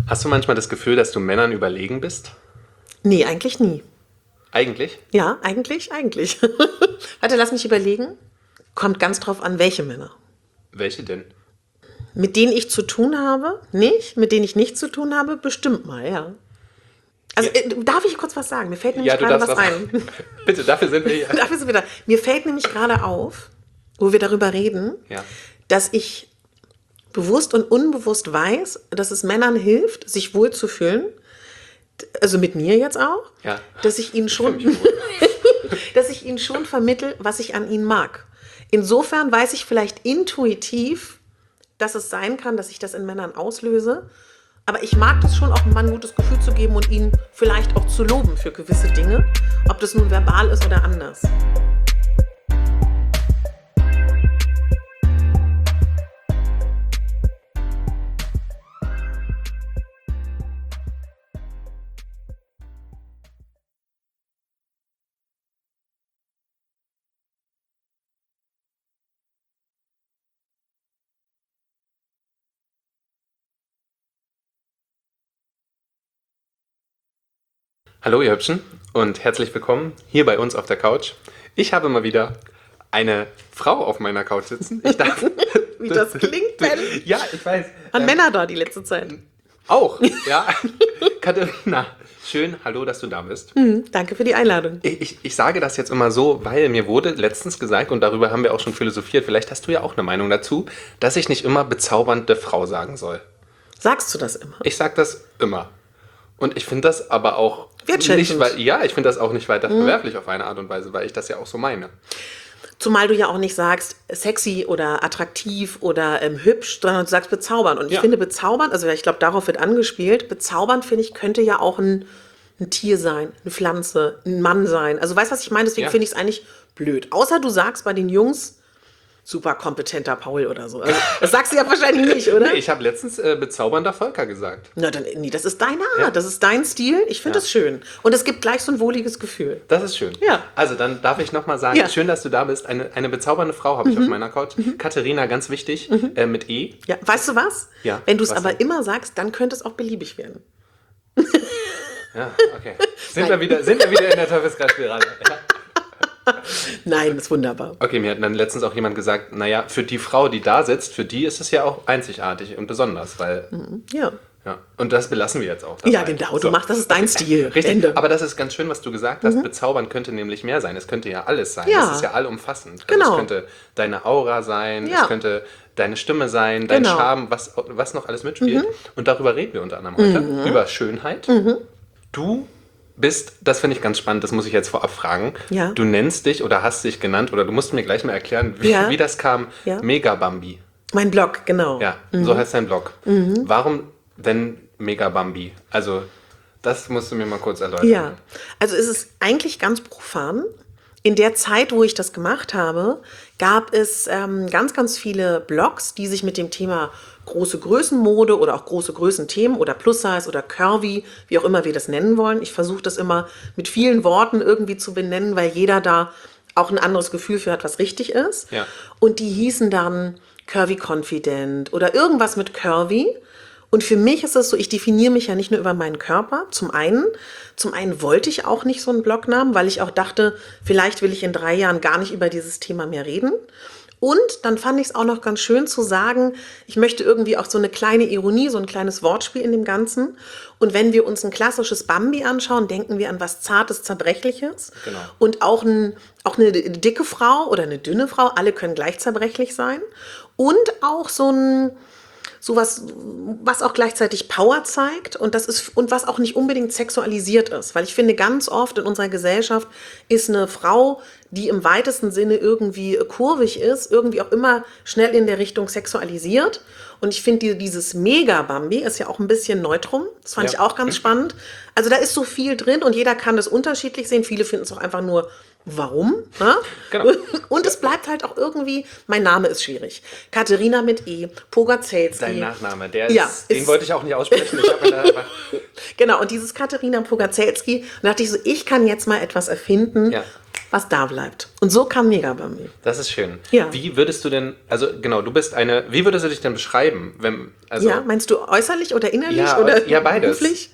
Hast du manchmal das Gefühl, dass du Männern überlegen bist? Nee, eigentlich nie. Eigentlich? Ja, eigentlich. Warte, lass mich überlegen. Kommt ganz drauf an, welche Männer. Welche denn? Mit denen ich zu tun habe, nicht. Mit denen ich nichts zu tun habe, bestimmt mal, ja. Also, darf ich kurz was sagen? Mir fällt nämlich Ja, du gerade darfst was ein. Bitte, dafür sind wir hier. Dafür sind wir da. Mir fällt nämlich gerade auf, wo wir darüber reden, Ja. dass ich bewusst und unbewusst weiß, dass es Männern hilft, sich wohlzufühlen. Also mit mir jetzt auch. Ja. Dass ich ihnen schon, dass ich ihnen schon vermittel, was ich an ihnen mag. Insofern weiß ich vielleicht intuitiv, dass es sein kann, dass ich das in Männern auslöse. Aber ich mag das schon, auch einem Mann ein gutes Gefühl zu geben und ihn vielleicht auch zu loben für gewisse Dinge. Ob das nun verbal ist oder anders. Hallo ihr Hübschen und herzlich willkommen hier bei uns auf der Couch. Ich habe mal wieder eine Frau auf meiner Couch sitzen. Ich darf, Wie das klingt, Ben. Ja, ich weiß. An Männer da die letzte Zeit. Auch, ja. Katharina, schön, hallo, dass du da bist. Danke für die Einladung. Ich sage das jetzt immer so, weil mir wurde letztens gesagt, und darüber haben wir auch schon philosophiert, vielleicht hast du ja auch eine Meinung dazu, dass ich nicht immer bezaubernde Frau sagen soll. Sagst du das immer? Ich sage das immer. Und ich finde das aber auch wertschätzend. ich finde das auch nicht weiter verwerflich auf eine Art und Weise, weil ich das ja auch so meine. Zumal du ja auch nicht sagst sexy oder attraktiv oder hübsch, sondern du sagst bezaubernd. Und ich finde bezaubernd, also ich glaube, darauf wird angespielt, bezaubernd, finde ich, könnte ja auch ein Tier sein, eine Pflanze, ein Mann sein. Also weißt du, was ich meine? Deswegen finde ich es eigentlich blöd. Außer du sagst bei den Jungs, super kompetenter Paul oder so. Also, das sagst du ja wahrscheinlich nicht, oder? Nee, ich habe letztens bezaubernder Volker gesagt. Na, dann, nee, das ist deine Art, das ist dein Stil. Ich finde das schön. Und es gibt gleich so ein wohliges Gefühl. Das ist schön. Ja. Also dann darf ich nochmal sagen, schön, dass du da bist. Eine bezaubernde Frau habe ich auf meiner Couch. Katharina, ganz wichtig, mit E. Ja, weißt du was? Ja, wenn du es was aber denn? immer sagst, dann könnte es auch beliebig werden. Ja, okay. Sind wir wieder in der Teufelskreisspirale. Ja. Nein, ist wunderbar. Okay, mir hat dann letztens auch jemand gesagt, naja, für die Frau, die da sitzt, für die ist es ja auch einzigartig und besonders, weil... Ja. Ja, und das belassen wir jetzt auch dabei. Ja, genau, du machst, das ist dein Stil. Richtig, Ende. aber das ist ganz schön, was du gesagt hast. Bezaubern könnte nämlich mehr sein. Es könnte ja alles sein. Ja. Das ist ja allumfassend. Genau. Es könnte deine Aura sein, Ja. es könnte deine Stimme sein, dein Genau. Charme, was noch alles mitspielt. Und darüber reden wir unter anderem heute, über Schönheit. Du bist, das finde ich ganz spannend, das muss ich jetzt vorab fragen. Ja. Du nennst dich oder hast dich genannt, oder du musst mir gleich mal erklären, Ja. wie das kam, Ja. Megabambi. Mein Blog, genau. Ja, so heißt dein Blog. Warum denn Megabambi? Also, das musst du mir mal kurz erläutern. Ja, also es ist eigentlich ganz profan. In der Zeit, wo ich das gemacht habe, gab es ganz, ganz viele Blogs, die sich mit dem Thema große Größenmode oder auch große Größenthemen oder Plus-Size oder Curvy, wie auch immer wir das nennen wollen. Ich versuche das immer mit vielen Worten irgendwie zu benennen, weil jeder da auch ein anderes Gefühl für hat, was richtig ist. Ja. Und die hießen dann Curvy Confident oder irgendwas mit Curvy. Und für mich ist es so, ich definiere mich ja nicht nur über meinen Körper. Zum einen wollte ich auch nicht so einen Blognamen, weil ich auch dachte, vielleicht will ich in 3 Jahren gar nicht über dieses Thema mehr reden. Und dann fand ich es auch noch ganz schön zu sagen, ich möchte irgendwie auch so eine kleine Ironie, so ein kleines Wortspiel in dem Ganzen. Und wenn wir uns ein klassisches Bambi anschauen, denken wir an was Zartes, Zerbrechliches. Genau. Und auch eine dicke Frau oder eine dünne Frau, alle können gleich zerbrechlich sein. Und auch sowas, was auch gleichzeitig Power zeigt und was auch nicht unbedingt sexualisiert ist. Weil ich finde, ganz oft in unserer Gesellschaft ist eine Frau, die im weitesten Sinne irgendwie kurvig ist, irgendwie auch immer schnell in der Richtung sexualisiert. Und ich finde, dieses Mega-Bambi ist ja auch ein bisschen Neutrum. Das fand ich auch ganz spannend. Also da ist so viel drin und jeder kann das unterschiedlich sehen. Viele finden es auch einfach nur, warum? Ja? Genau. Und es bleibt halt auch irgendwie, mein Name ist schwierig. Katharina mit E, Pogacelski. Dein Nachname, den ist- wollte ich auch nicht aussprechen. Ich habe mir da einfach, Genau, und dieses Katharina Pogacelski, da dachte ich so, ich kann jetzt mal etwas erfinden, was da bleibt. Und so kam Mega bei mir. Das ist schön. Ja. Wie würdest du denn, also genau, wie würdest du dich denn beschreiben? Ja, meinst du äußerlich oder innerlich Ja, oder ja, beides. beruflich?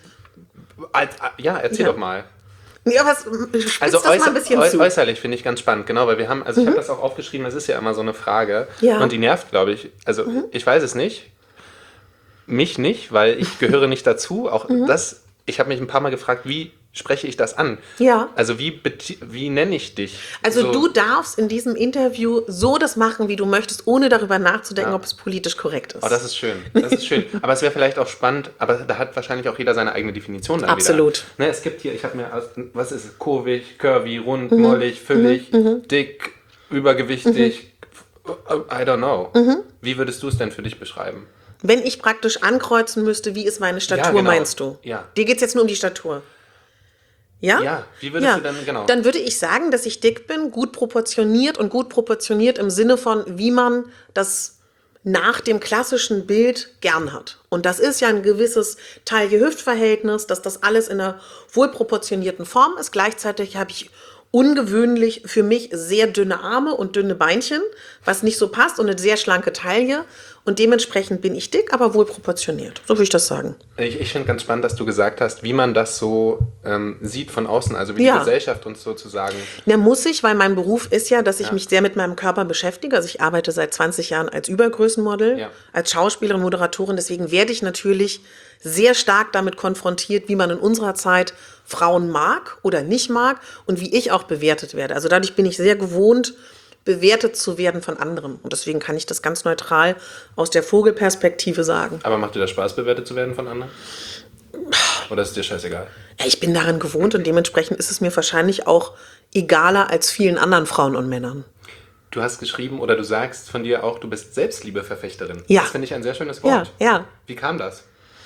Erzähl Ja. doch mal. Ja, spitz das mal ein bisschen zu. Äußerlich finde ich ganz spannend, genau, weil ich habe das auch aufgeschrieben, das ist ja immer so eine Frage. Ja. Und die nervt, glaube ich. Also ich weiß es nicht. Mich nicht, weil ich gehöre nicht dazu. Ich habe mich ein paar Mal gefragt, wie spreche ich das an? Ja. Also wie nenne ich dich? Also so, du darfst in diesem Interview so das machen, wie du möchtest, ohne darüber nachzudenken, Ja. ob es politisch korrekt ist. Oh, das ist schön. Das ist schön. Aber es wäre vielleicht auch spannend, aber da hat wahrscheinlich auch jeder seine eigene Definition dann Absolut. wieder. Ne, es gibt hier, was ist es? Kurvig, curvy, rund, mollig, füllig, dick, übergewichtig, I don't know. Wie würdest du es denn für dich beschreiben? Wenn ich praktisch ankreuzen müsste, wie ist meine Statur, genau. meinst du? Ja. Dir geht es jetzt nur um die Statur. Ja? Ja, wie würdest du dann, genau. Dann würde ich sagen, dass ich dick bin, gut proportioniert und gut proportioniert im Sinne von, wie man das nach dem klassischen Bild gern hat. Und das ist ja ein gewisses Taille-Hüft-Verhältnis, dass das alles in einer wohlproportionierten Form ist. Gleichzeitig habe ich ungewöhnlich für mich sehr dünne Arme und dünne Beinchen, was nicht so passt, und eine sehr schlanke Taille. Und dementsprechend bin ich dick, aber wohl proportioniert. So würde ich das sagen. Ich finde ganz spannend, dass du gesagt hast, wie man das so sieht von außen, also wie Ja. die Gesellschaft uns sozusagen. Na, muss ich, weil mein Beruf ist ja, dass ich mich sehr mit meinem Körper beschäftige. Also ich arbeite seit 20 Jahren als Übergrößenmodel, als Schauspielerin, Moderatorin. Deswegen werde ich natürlich sehr stark damit konfrontiert, wie man in unserer Zeit Frauen mag oder nicht mag und wie ich auch bewertet werde. Also dadurch bin ich sehr gewohnt, bewertet zu werden von anderen. Und deswegen kann ich das ganz neutral aus der Vogelperspektive sagen. Aber macht dir das Spaß, bewertet zu werden von anderen? Oder ist dir scheißegal? Ja, ich bin daran gewohnt und dementsprechend ist es mir wahrscheinlich auch egaler als vielen anderen Frauen und Männern. Du hast geschrieben oder du sagst von dir auch, du bist Selbstliebeverfechterin. Ja. Das finde ich ein sehr schönes Wort. Ja. Wie kam das?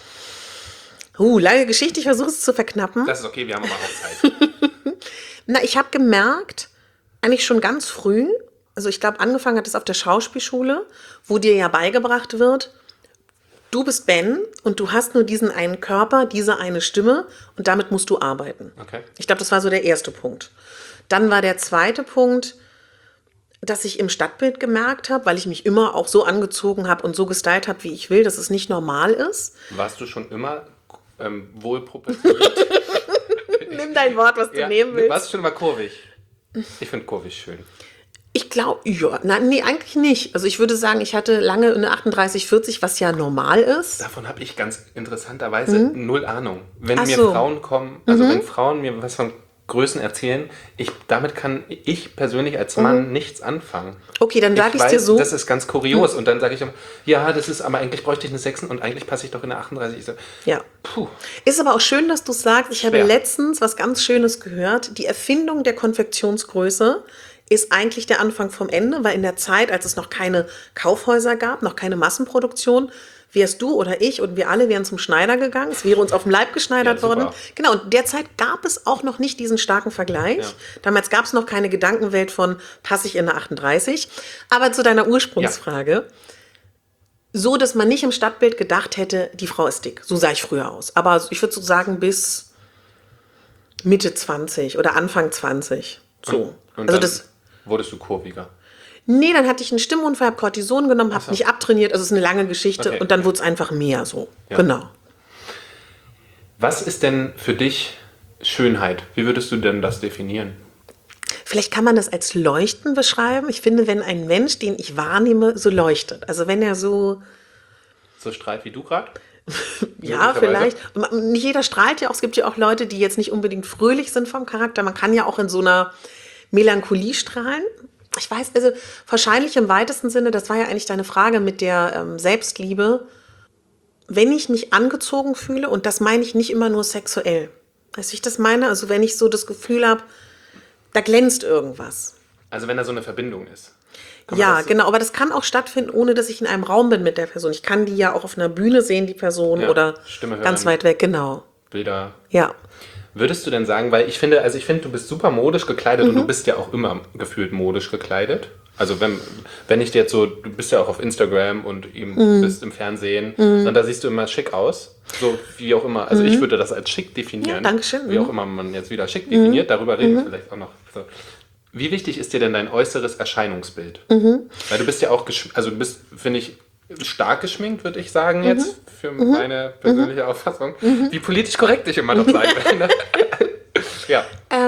Lange Geschichte, ich versuche es zu verknappen. Das ist okay, wir haben aber auch Zeit. Na, ich habe gemerkt, eigentlich schon ganz früh, also ich glaube, angefangen hat es auf der Schauspielschule, wo dir ja beigebracht wird, du bist Ben und du hast nur diesen einen Körper, diese eine Stimme und damit musst du arbeiten. Okay. Ich glaube, das war so der erste Punkt. Dann war der zweite Punkt, dass ich im Stadtbild gemerkt habe, weil ich mich immer auch so angezogen habe und so gestylt habe, wie ich will, dass es nicht normal ist. Warst du schon immer wohlproportioniert? Nimm dein Wort, was du nehmen willst. Warst du schon immer kurvig? Ich finde kurvig schön. Ich glaube, nee, eigentlich nicht. Also ich würde sagen, ich hatte lange eine 38-40, was ja normal ist. Davon habe ich ganz interessanterweise null Ahnung. Wenn Ach mir so. Frauen kommen, also wenn Frauen mir was von Größen erzählen, damit kann ich persönlich als Mann nichts anfangen. Okay, dann sage ich weiß, dir so. das ist ganz kurios. Und dann sage ich immer, ja, das ist, aber eigentlich bräuchte ich eine 6 und eigentlich passe ich doch in eine 38. Ich so, Ja. puh. Ist aber auch schön, dass du sagst, ich habe Schwer. letztens was ganz Schönes gehört. Die Erfindung der Konfektionsgröße ist eigentlich der Anfang vom Ende, weil in der Zeit, als es noch keine Kaufhäuser gab, noch keine Massenproduktion, wärst du oder ich und wir alle wären zum Schneider gegangen. Es wäre uns auf dem Leib geschneidert Ja, super. worden. Genau, und derzeit gab es auch noch nicht diesen starken Vergleich. Ja. Damals gab es noch keine Gedankenwelt von, passe ich in eine 38. Aber zu deiner Ursprungsfrage. So, dass man nicht im Stadtbild gedacht hätte, die Frau ist dick. So sah ich früher aus. Aber ich würde so sagen, bis Mitte 20 oder Anfang 20. So. Und Also dann das. wurdest du kurviger. Nee, dann hatte ich einen Stimmunfall, habe Cortison genommen, habe mich abtrainiert. Also es ist eine lange Geschichte. Okay, Und dann okay. wurde es einfach mehr so. Ja. Genau. Was ist denn für dich Schönheit? Wie würdest du denn das definieren? Vielleicht kann man das als Leuchten beschreiben. Ich finde, wenn ein Mensch, den ich wahrnehme, so leuchtet. Also wenn er so, So strahlt wie du gerade? ja, Möglicherweise. vielleicht. Nicht jeder strahlt ja auch. Es gibt ja auch Leute, die jetzt nicht unbedingt fröhlich sind vom Charakter. Man kann ja auch in so einer Melancholie strahlen. Ich weiß, also wahrscheinlich im weitesten Sinne, das war ja eigentlich deine Frage mit der Selbstliebe, wenn ich mich angezogen fühle, und das meine ich nicht immer nur sexuell. Weißt du, wie ich das meine? Also wenn ich so das Gefühl habe, da glänzt irgendwas. Also wenn da so eine Verbindung ist. Kann man Ja, das- genau, aber das kann auch stattfinden, ohne dass ich in einem Raum bin mit der Person. Ich kann die ja auch auf einer Bühne sehen, die Person, Ja, oder Stimme hören. ganz weit weg, genau. Bilder. Ja. Würdest du denn sagen, weil ich finde, du bist super modisch gekleidet und du bist ja auch immer gefühlt modisch gekleidet. Also wenn ich dir jetzt so, du bist ja auch auf Instagram und eben bist im Fernsehen und da siehst du immer schick aus. So wie auch immer. Also ich würde das als schick definieren. Ja, dankeschön. Wie auch immer man jetzt wieder schick definiert. Darüber reden wir vielleicht auch noch. So. Wie wichtig ist dir denn dein äußeres Erscheinungsbild? Weil du bist ja auch, also du bist, finde ich, stark geschminkt, würde ich sagen jetzt, für meine persönliche Auffassung. Wie politisch korrekt ich immer noch sein will. Ne? Ja.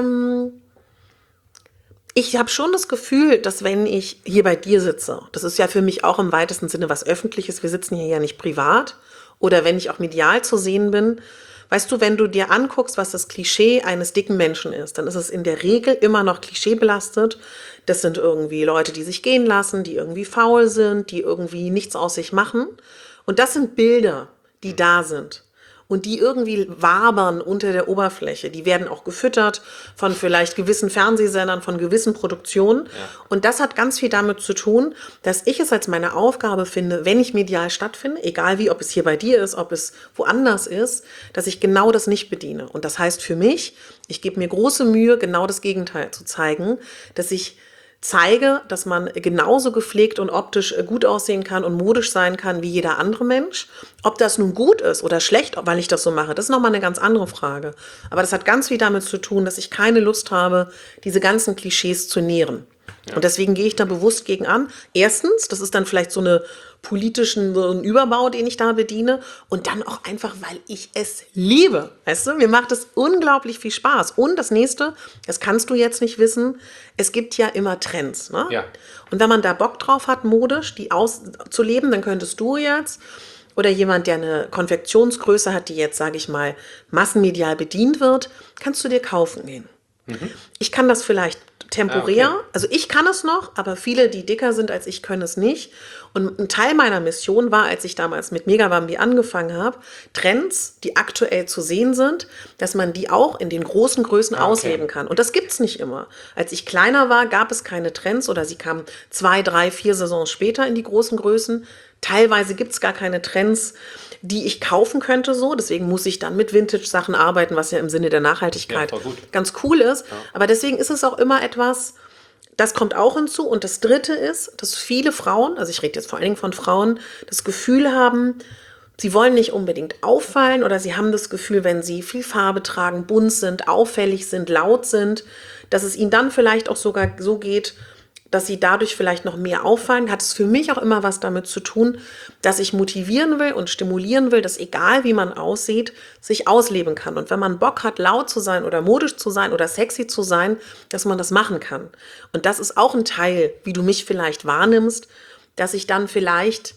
Ich habe schon das Gefühl, dass wenn ich hier bei dir sitze, das ist ja für mich auch im weitesten Sinne was Öffentliches, wir sitzen hier ja nicht privat, oder wenn ich auch medial zu sehen bin, weißt du, wenn du dir anguckst, was das Klischee eines dicken Menschen ist, dann ist es in der Regel immer noch klischeebelastet. Das sind irgendwie Leute, die sich gehen lassen, die irgendwie faul sind, die irgendwie nichts aus sich machen. Und das sind Bilder, die da sind. Und die irgendwie wabern unter der Oberfläche. Die werden auch gefüttert von vielleicht gewissen Fernsehsendern, von gewissen Produktionen. Ja. Und das hat ganz viel damit zu tun, dass ich es als meine Aufgabe finde, wenn ich medial stattfinde, egal wie, ob es hier bei dir ist, ob es woanders ist, dass ich genau das nicht bediene. Und das heißt für mich, ich gebe mir große Mühe, genau das Gegenteil zu zeigen, dass ich zeige, dass man genauso gepflegt und optisch gut aussehen kann und modisch sein kann wie jeder andere Mensch. Ob das nun gut ist oder schlecht, weil ich das so mache, das ist nochmal eine ganz andere Frage. Aber das hat ganz viel damit zu tun, dass ich keine Lust habe, diese ganzen Klischees zu nähren. Und deswegen gehe ich da bewusst gegen an. Erstens, das ist dann vielleicht so eine politischen so ein Überbau, den ich da bediene. Und dann auch einfach, weil ich es liebe. Weißt du, mir macht es unglaublich viel Spaß. Und das nächste, das kannst du jetzt nicht wissen, es gibt ja immer Trends. Ne? Ja. Und wenn man da Bock drauf hat, modisch die auszuleben, dann könntest du jetzt oder jemand, der eine Konfektionsgröße hat, die jetzt, sage ich mal, massenmedial bedient wird, kannst du dir kaufen gehen. Ich kann das vielleicht temporär, okay. Also ich kann es noch, aber viele, die dicker sind als ich, können es nicht. Und ein Teil meiner Mission war, als ich damals mit Megabambi angefangen habe, Trends, die aktuell zu sehen sind, dass man die auch in den großen Größen ausleben kann. Und das gibt's nicht immer. Als ich kleiner war, gab es keine Trends oder sie kamen 2, 3, 4 Saisons später in die großen Größen. Teilweise gibt's gar keine Trends, die ich kaufen könnte so. Deswegen muss ich dann mit Vintage-Sachen arbeiten, was ja im Sinne der Nachhaltigkeit ganz cool ist. Ja. Aber deswegen ist es auch immer etwas, das kommt auch hinzu. Und das Dritte ist, dass viele Frauen, also ich rede jetzt vor allen Dingen von Frauen, das Gefühl haben, sie wollen nicht unbedingt auffallen oder sie haben das Gefühl, wenn sie viel Farbe tragen, bunt sind, auffällig sind, laut sind, dass es ihnen dann vielleicht auch sogar so geht, dass sie dadurch vielleicht noch mehr auffallen, hat es für mich auch immer was damit zu tun, dass ich motivieren will und stimulieren will, dass egal wie man aussieht, sich ausleben kann. Und wenn man Bock hat, laut zu sein oder modisch zu sein oder sexy zu sein, dass man das machen kann. Und das ist auch ein Teil, wie du mich vielleicht wahrnimmst, dass ich dann vielleicht,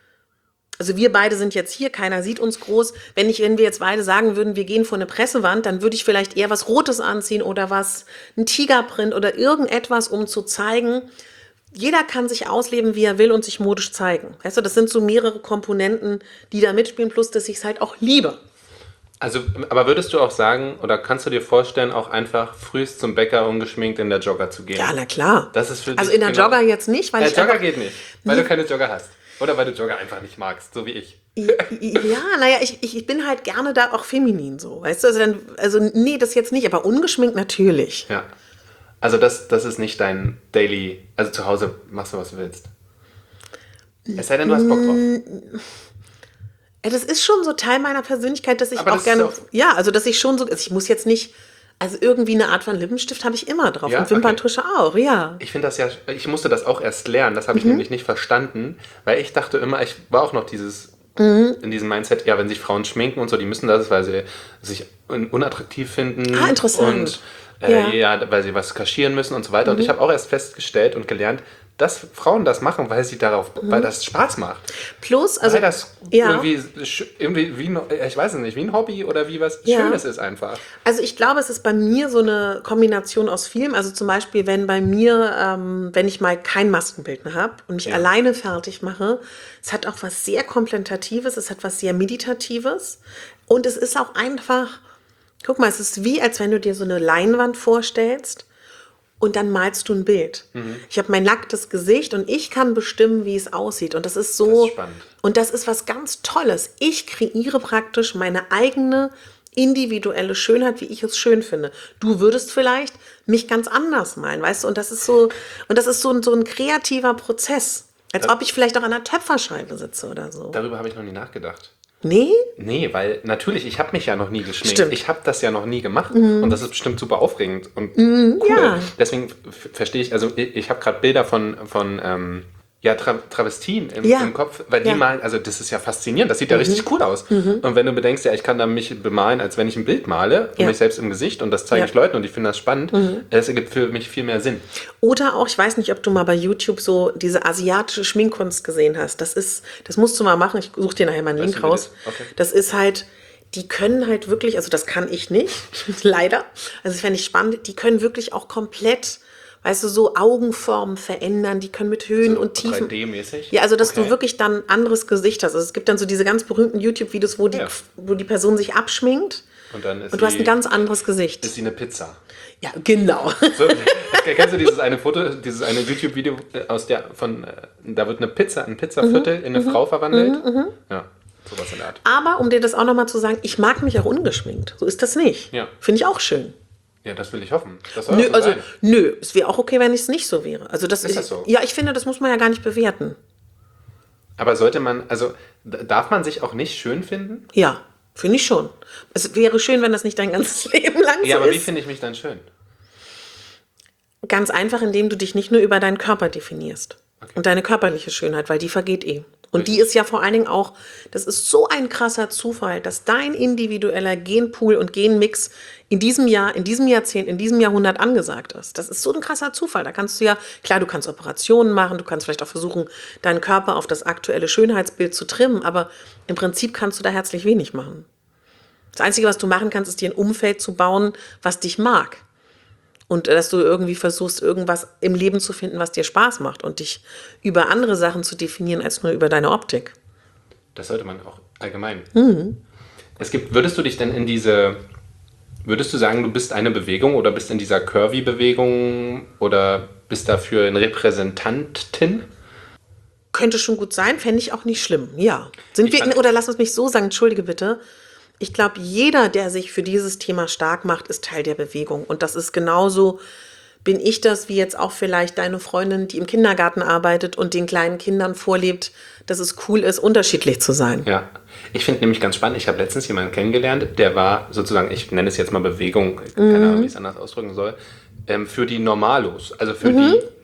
also wir beide sind jetzt hier, keiner sieht uns groß. Wenn wir jetzt beide sagen würden, wir gehen vor eine Pressewand, dann würde ich vielleicht eher was Rotes anziehen oder ein Tigerprint oder irgendetwas, um zu zeigen, jeder kann sich ausleben, wie er will und sich modisch zeigen. Weißt du, das sind so mehrere Komponenten, die da mitspielen, plus dass ich es halt auch liebe. Also, aber würdest du auch sagen, oder kannst du dir vorstellen, auch einfach frühst zum Bäcker ungeschminkt in der Jogger zu gehen? Ja, na klar. Das ist für also dich in der Jogger jetzt nicht, weil der ich Jogger geht nicht, weil du keine Jogger hast. Oder weil du Jogger einfach nicht magst, so wie ich. Ja, naja, ich bin halt gerne da auch feminin so, weißt du? Nee, das jetzt nicht, aber ungeschminkt natürlich. Ja. Also das ist nicht dein Daily, also zu Hause machst du, was du willst. Es sei denn, du hast Bock drauf. Das ist schon so Teil meiner Persönlichkeit, dass ich Aber auch gerne, dass ich schon so, also ich muss jetzt nicht, also irgendwie eine Art von Lippenstift habe ich immer drauf und Wimperntusche auch, ja. Ich finde das ja, ich musste das auch erst lernen, das habe ich nämlich nicht verstanden, weil ich dachte immer, ich war auch noch in diesem Mindset, ja, wenn sich Frauen schminken und so, die müssen das, weil sie sich unattraktiv finden. Ah, interessant. Und weil sie was kaschieren müssen und so weiter. Und ich habe auch erst festgestellt und gelernt, dass Frauen das machen, weil das Spaß macht. Plus, also weil das irgendwie wie, ich weiß es nicht, wie ein Hobby oder wie was Schönes ist einfach. Also ich glaube, es ist bei mir so eine Kombination aus vielem. Also zum Beispiel, wenn ich mal kein Maskenbild mehr habe und mich alleine fertig mache, es hat auch was sehr Kontemplatives, es hat was sehr Meditatives und es ist auch einfach, guck mal, es ist wie, als wenn du dir so eine Leinwand vorstellst und dann malst du ein Bild. Ich habe mein nacktes Gesicht und ich kann bestimmen, wie es aussieht. Und das ist so. Das ist spannend. Und das ist was ganz Tolles. Ich kreiere praktisch meine eigene individuelle Schönheit, wie ich es schön finde. Du würdest vielleicht mich ganz anders malen, weißt du? Und das ist so ein kreativer Prozess. Als ob ich vielleicht auch an einer Töpferscheibe sitze oder so. Darüber habe ich noch nie nachgedacht. Nee? Nee, weil natürlich, ich habe mich ja noch nie geschminkt. Stimmt. Ich habe das ja noch nie gemacht und das ist bestimmt super aufregend und cool. ja. Deswegen verstehe ich, also ich habe gerade Bilder von Travestien im Kopf, weil die malen, also das ist ja faszinierend, das sieht ja richtig cool aus. Und wenn du bedenkst, ja, ich kann da mich bemalen, als wenn ich ein Bild male, von mich selbst im Gesicht und das zeige ich Leuten und ich finde das spannend, das ergibt für mich viel mehr Sinn. Oder auch, ich weiß nicht, ob du mal bei YouTube so diese asiatische Schminkkunst gesehen hast. Das musst du mal machen. Ich suche dir nachher mal einen Link raus. Okay. Das ist halt, die können halt wirklich, also das kann ich nicht, leider. Also das fände ich spannend. Die können wirklich auch komplett, weißt du, so Augenformen verändern. Die können mit Höhen und Tiefen. 3D-mäßig? Ja, also dass du wirklich dann ein anderes Gesicht hast. Also es gibt dann so diese ganz berühmten YouTube-Videos, wo die Person sich abschminkt. Und du hast ein ganz anderes Gesicht. Ist sie eine Pizza? Ja, genau. So, kennst du dieses eine Foto, dieses eine YouTube-Video da wird ein Pizzaviertel in eine Frau verwandelt? Ja, sowas in der Art. Aber um dir das auch nochmal zu sagen, ich mag mich auch ungeschminkt. So ist das nicht. Ja. Finde ich auch schön. Ja, das will ich hoffen. Das soll auch so sein. Nö, es wäre auch okay, wenn es nicht so wäre. Also Ist das so? Ja, ich finde, das muss man ja gar nicht bewerten. Aber sollte man, also darf man sich auch nicht schön finden? Ja, finde ich schon. Es wäre schön, wenn das nicht dein ganzes Leben lang so ist. Ja, aber wie finde ich mich dann schön? Ganz einfach, indem du dich nicht nur über deinen Körper definierst. Okay. Und deine körperliche Schönheit, weil die vergeht eh. Und die ist ja vor allen Dingen auch, das ist so ein krasser Zufall, dass dein individueller Genpool und Genmix in diesem Jahr, in diesem Jahrzehnt, in diesem Jahrhundert angesagt ist. Das ist so ein krasser Zufall. Da kannst du ja, klar, du kannst Operationen machen, du kannst vielleicht auch versuchen, deinen Körper auf das aktuelle Schönheitsbild zu trimmen, aber im Prinzip kannst du da herzlich wenig machen. Das Einzige, was du machen kannst, ist dir ein Umfeld zu bauen, was dich mag. Und dass du irgendwie versuchst, irgendwas im Leben zu finden, was dir Spaß macht und dich über andere Sachen zu definieren, als nur über deine Optik. Das sollte man auch allgemein. Würdest du sagen, du bist eine Bewegung oder bist in dieser Curvy-Bewegung oder bist dafür eine Repräsentantin? Könnte schon gut sein, fände ich auch nicht schlimm, ja. Oder lass uns mich so sagen, entschuldige bitte. Ich glaube, jeder, der sich für dieses Thema stark macht, ist Teil der Bewegung. Und das ist genauso, bin ich das, wie jetzt auch vielleicht deine Freundin, die im Kindergarten arbeitet und den kleinen Kindern vorlebt, dass es cool ist, unterschiedlich zu sein. Ja, ich finde nämlich ganz spannend, ich habe letztens jemanden kennengelernt, der war sozusagen, ich nenne es jetzt mal Bewegung, keine Ahnung, wie ich es anders ausdrücken soll, für die Normalos, also für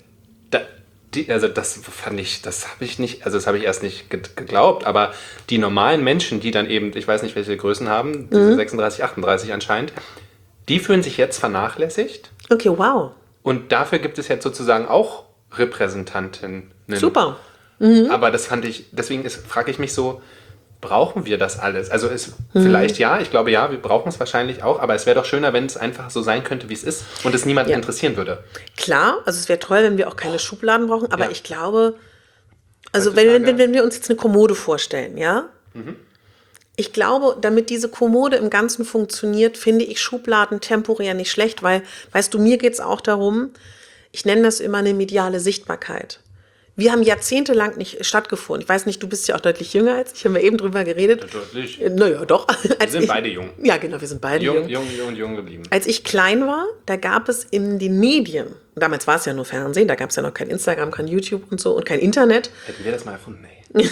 also das fand ich, das habe ich erst nicht geglaubt, aber die normalen Menschen, die dann eben, ich weiß nicht, welche Größen haben, diese 36, 38 anscheinend, die fühlen sich jetzt vernachlässigt. Okay, wow. Und dafür gibt es jetzt sozusagen auch Repräsentantinnen. Super. Aber deswegen frage ich mich so, brauchen wir das alles? Also vielleicht ja, ich glaube ja, wir brauchen es wahrscheinlich auch, aber es wäre doch schöner, wenn es einfach so sein könnte, wie es ist und es niemanden interessieren würde. Klar, also es wäre toll, wenn wir auch keine Schubladen brauchen, aber ich glaube, also wenn wir uns jetzt eine Kommode vorstellen, ja? Ich glaube, damit diese Kommode im Ganzen funktioniert, finde ich Schubladen temporär nicht schlecht, weil, weißt du, mir geht es auch darum, ich nenne das immer eine mediale Sichtbarkeit. Wir haben jahrzehntelang nicht stattgefunden. Ich weiß nicht, du bist ja auch deutlich jünger als ich, haben wir eben drüber geredet. Deutlich. Naja, doch. Wir sind beide jung. Ja, genau, wir sind beide jung. Jung geblieben. Als ich klein war, da gab es in den Medien, damals war es ja nur Fernsehen, da gab es ja noch kein Instagram, kein YouTube und so und kein Internet. Hätten wir das mal erfunden? Nee.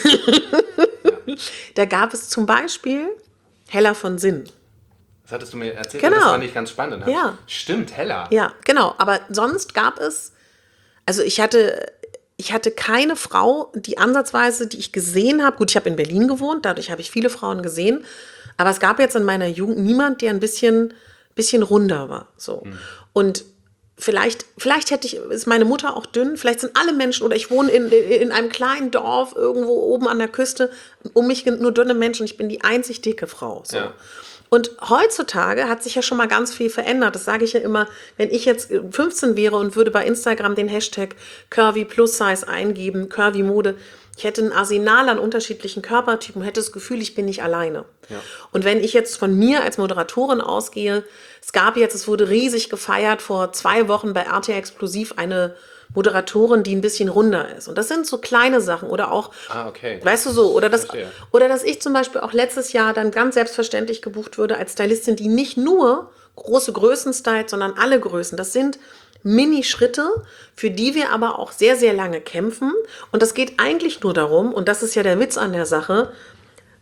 Da gab es zum Beispiel Hella von Sinn. Das hattest du mir erzählt, Genau. Das fand ich ganz spannend. Ja. Stimmt, Hella. Ja, genau. Aber sonst gab es, also ich hatte keine Frau, die ansatzweise, die ich gesehen habe, gut, ich habe in Berlin gewohnt, dadurch habe ich viele Frauen gesehen, aber es gab jetzt in meiner Jugend niemand, der ein bisschen runder war. So. Und vielleicht ist meine Mutter auch dünn, vielleicht sind alle Menschen, oder ich wohne in einem kleinen Dorf irgendwo oben an der Küste, um mich nur dünne Menschen, ich bin die einzig dicke Frau. So. Ja. Und heutzutage hat sich ja schon mal ganz viel verändert. Das sage ich ja immer, wenn ich jetzt 15 wäre und würde bei Instagram den Hashtag Curvy Plus Size eingeben, Curvy Mode, ich hätte ein Arsenal an unterschiedlichen Körpertypen, hätte das Gefühl, ich bin nicht alleine. Ja. Und wenn ich jetzt von mir als Moderatorin ausgehe, es wurde riesig gefeiert vor 2 Wochen bei RTL Explosiv eine Moderatorin, die ein bisschen runder ist. Und das sind so kleine Sachen oder auch, Okay. weißt du so, oder dass Verstehe. ich zum Beispiel auch letztes Jahr dann ganz selbstverständlich gebucht würde als Stylistin, die nicht nur große Größen stylt, sondern alle Größen. Das sind Mini-Schritte, für die wir aber auch sehr, sehr lange kämpfen. Und das geht eigentlich nur darum, und das ist ja der Witz an der Sache,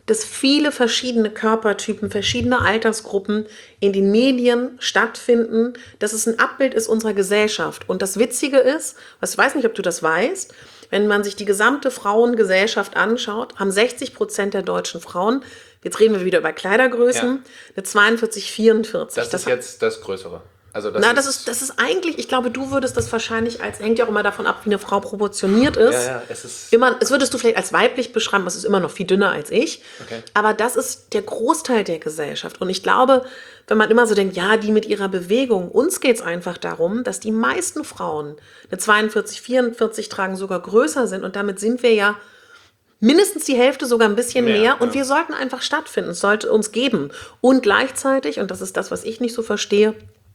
dass viele verschiedene Körpertypen, verschiedene Altersgruppen in den Medien stattfinden, dass es ein Abbild ist unserer Gesellschaft. Und das Witzige ist, ich weiß nicht, ob du das weißt, wenn man sich die gesamte Frauengesellschaft anschaut, haben 60% der deutschen Frauen, jetzt reden wir wieder über Kleidergrößen, eine 42, 44. Das ist jetzt das Größere. Also das ist eigentlich, ich glaube, du würdest das wahrscheinlich hängt ja auch immer davon ab, wie eine Frau proportioniert ist. Ja, es ist... Es würdest du vielleicht als weiblich beschreiben, das ist immer noch viel dünner als ich. Okay. Aber das ist der Großteil der Gesellschaft. Und ich glaube, wenn man immer so denkt, ja, die mit ihrer Bewegung, uns geht es einfach darum, dass die meisten Frauen eine 42, 44 tragen, sogar größer sind. Und damit sind wir ja mindestens die Hälfte, sogar ein bisschen mehr. Und wir sollten einfach stattfinden. Es sollte uns geben. Und gleichzeitig, und das ist das, was ich nicht so verstehe,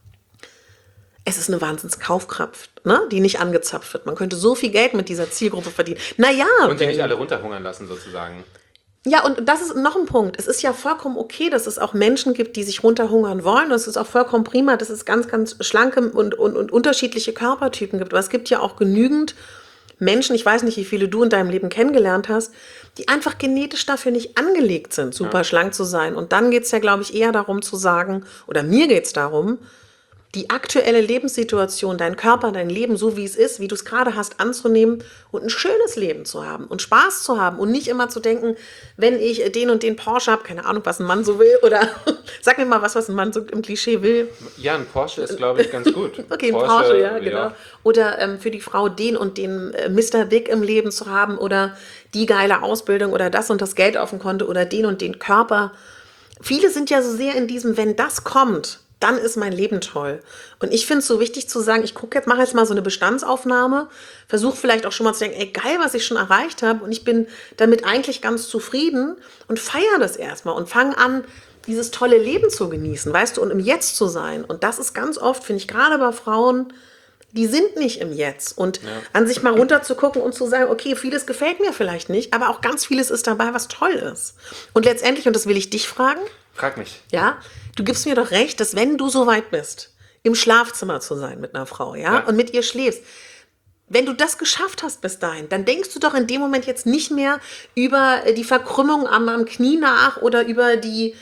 es ist eine Wahnsinnskaufkraft, ne, die nicht angezapft wird. Man könnte so viel Geld mit dieser Zielgruppe verdienen. Und die nicht alle runterhungern lassen, sozusagen. Ja, und das ist noch ein Punkt. Es ist ja vollkommen okay, dass es auch Menschen gibt, die sich runterhungern wollen. Und es ist auch vollkommen prima, dass es ganz, ganz schlanke und unterschiedliche Körpertypen gibt. Aber es gibt ja auch genügend Menschen, ich weiß nicht, wie viele du in deinem Leben kennengelernt hast, die einfach genetisch dafür nicht angelegt sind, super schlank zu sein. Und dann geht es ja, glaube ich, eher darum zu sagen, oder mir geht es darum, die aktuelle Lebenssituation, dein Körper, dein Leben, so wie es ist, wie du es gerade hast, anzunehmen und ein schönes Leben zu haben und Spaß zu haben und nicht immer zu denken, wenn ich den und den Porsche habe, keine Ahnung, was ein Mann so will, oder sag mir mal was ein Mann so im Klischee will. Ja, ein Porsche ist, glaube ich, ganz gut. Okay, ein Porsche, ja, genau. Ja. Oder für die Frau den und den Mr. Big im Leben zu haben oder die geile Ausbildung oder das und das Geld auf dem Konto oder den und den Körper. Viele sind ja so sehr in diesem, wenn das kommt, dann ist mein Leben toll. Und ich finde es so wichtig zu sagen, mache jetzt mal so eine Bestandsaufnahme, versuche vielleicht auch schon mal zu denken, ey, geil, was ich schon erreicht habe und ich bin damit eigentlich ganz zufrieden und feiere das erstmal und fange an, dieses tolle Leben zu genießen, weißt du, und im Jetzt zu sein. Und das ist ganz oft, finde ich, gerade bei Frauen, die sind nicht im Jetzt. Und an sich mal runter zu gucken und zu sagen, okay, vieles gefällt mir vielleicht nicht, aber auch ganz vieles ist dabei, was toll ist. Und letztendlich, und das will ich dich fragen. Frag mich. Ja, du gibst mir doch recht, dass wenn du so weit bist, im Schlafzimmer zu sein mit einer Frau, ja, und mit ihr schläfst, wenn du das geschafft hast bis dahin, dann denkst du doch in dem Moment jetzt nicht mehr über die Verkrümmung am Knie nach oder über die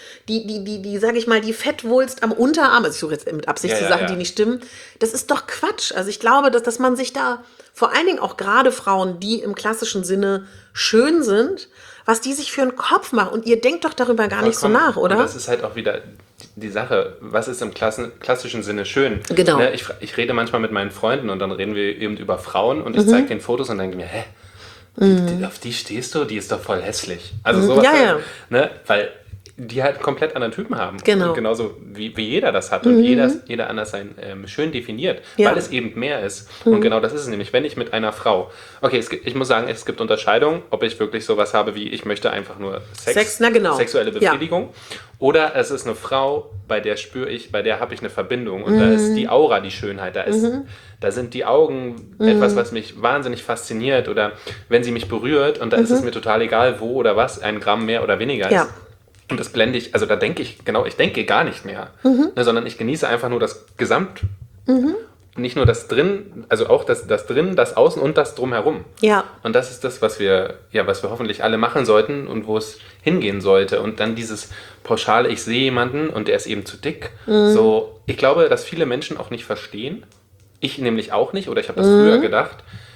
sage ich mal, die Fettwulst am Unterarm. Also ich suche jetzt mit Absicht zu Sachen, die nicht stimmen. Das ist doch Quatsch. Also ich glaube, dass man sich da, vor allen Dingen auch gerade Frauen, die im klassischen Sinne schön sind, was die sich für einen Kopf machen. Und ihr denkt doch darüber gar nicht so nach, oder? Und das ist halt auch wieder die Sache, was ist im klassischen Sinne schön? Genau. Ne, ich rede manchmal mit meinen Freunden und dann reden wir eben über Frauen und ich zeige denen Fotos und denke mir, auf die stehst du? Die ist doch voll hässlich. Also sowas, ne, weil die halt einen komplett anderen Typen haben. Genau. Und genauso wie jeder das hat und jeder anders sein schön definiert, weil es eben mehr ist. Und genau das ist es nämlich, wenn ich mit einer Frau, okay, ich muss sagen, es gibt Unterscheidungen, ob ich wirklich sowas habe wie, ich möchte einfach nur Sex, sexuelle Befriedigung, oder es ist eine Frau, bei der habe ich eine Verbindung und da ist die Aura die Schönheit, da sind die Augen etwas, was mich wahnsinnig fasziniert oder wenn sie mich berührt und da ist es mir total egal, wo oder was, 1 Gramm mehr oder weniger ist. Und das blende ich, also da denke ich, ich denke gar nicht mehr, ne, sondern ich genieße einfach nur das Gesamt, nicht nur das Drin, also auch das Drin, das Außen und das Drumherum. Ja. Und das ist das, was wir hoffentlich alle machen sollten und wo es hingehen sollte. Und dann dieses pauschale, ich sehe jemanden und der ist eben zu dick. So, ich glaube, dass viele Menschen auch nicht verstehen, ich nämlich auch nicht, oder ich habe das früher gedacht,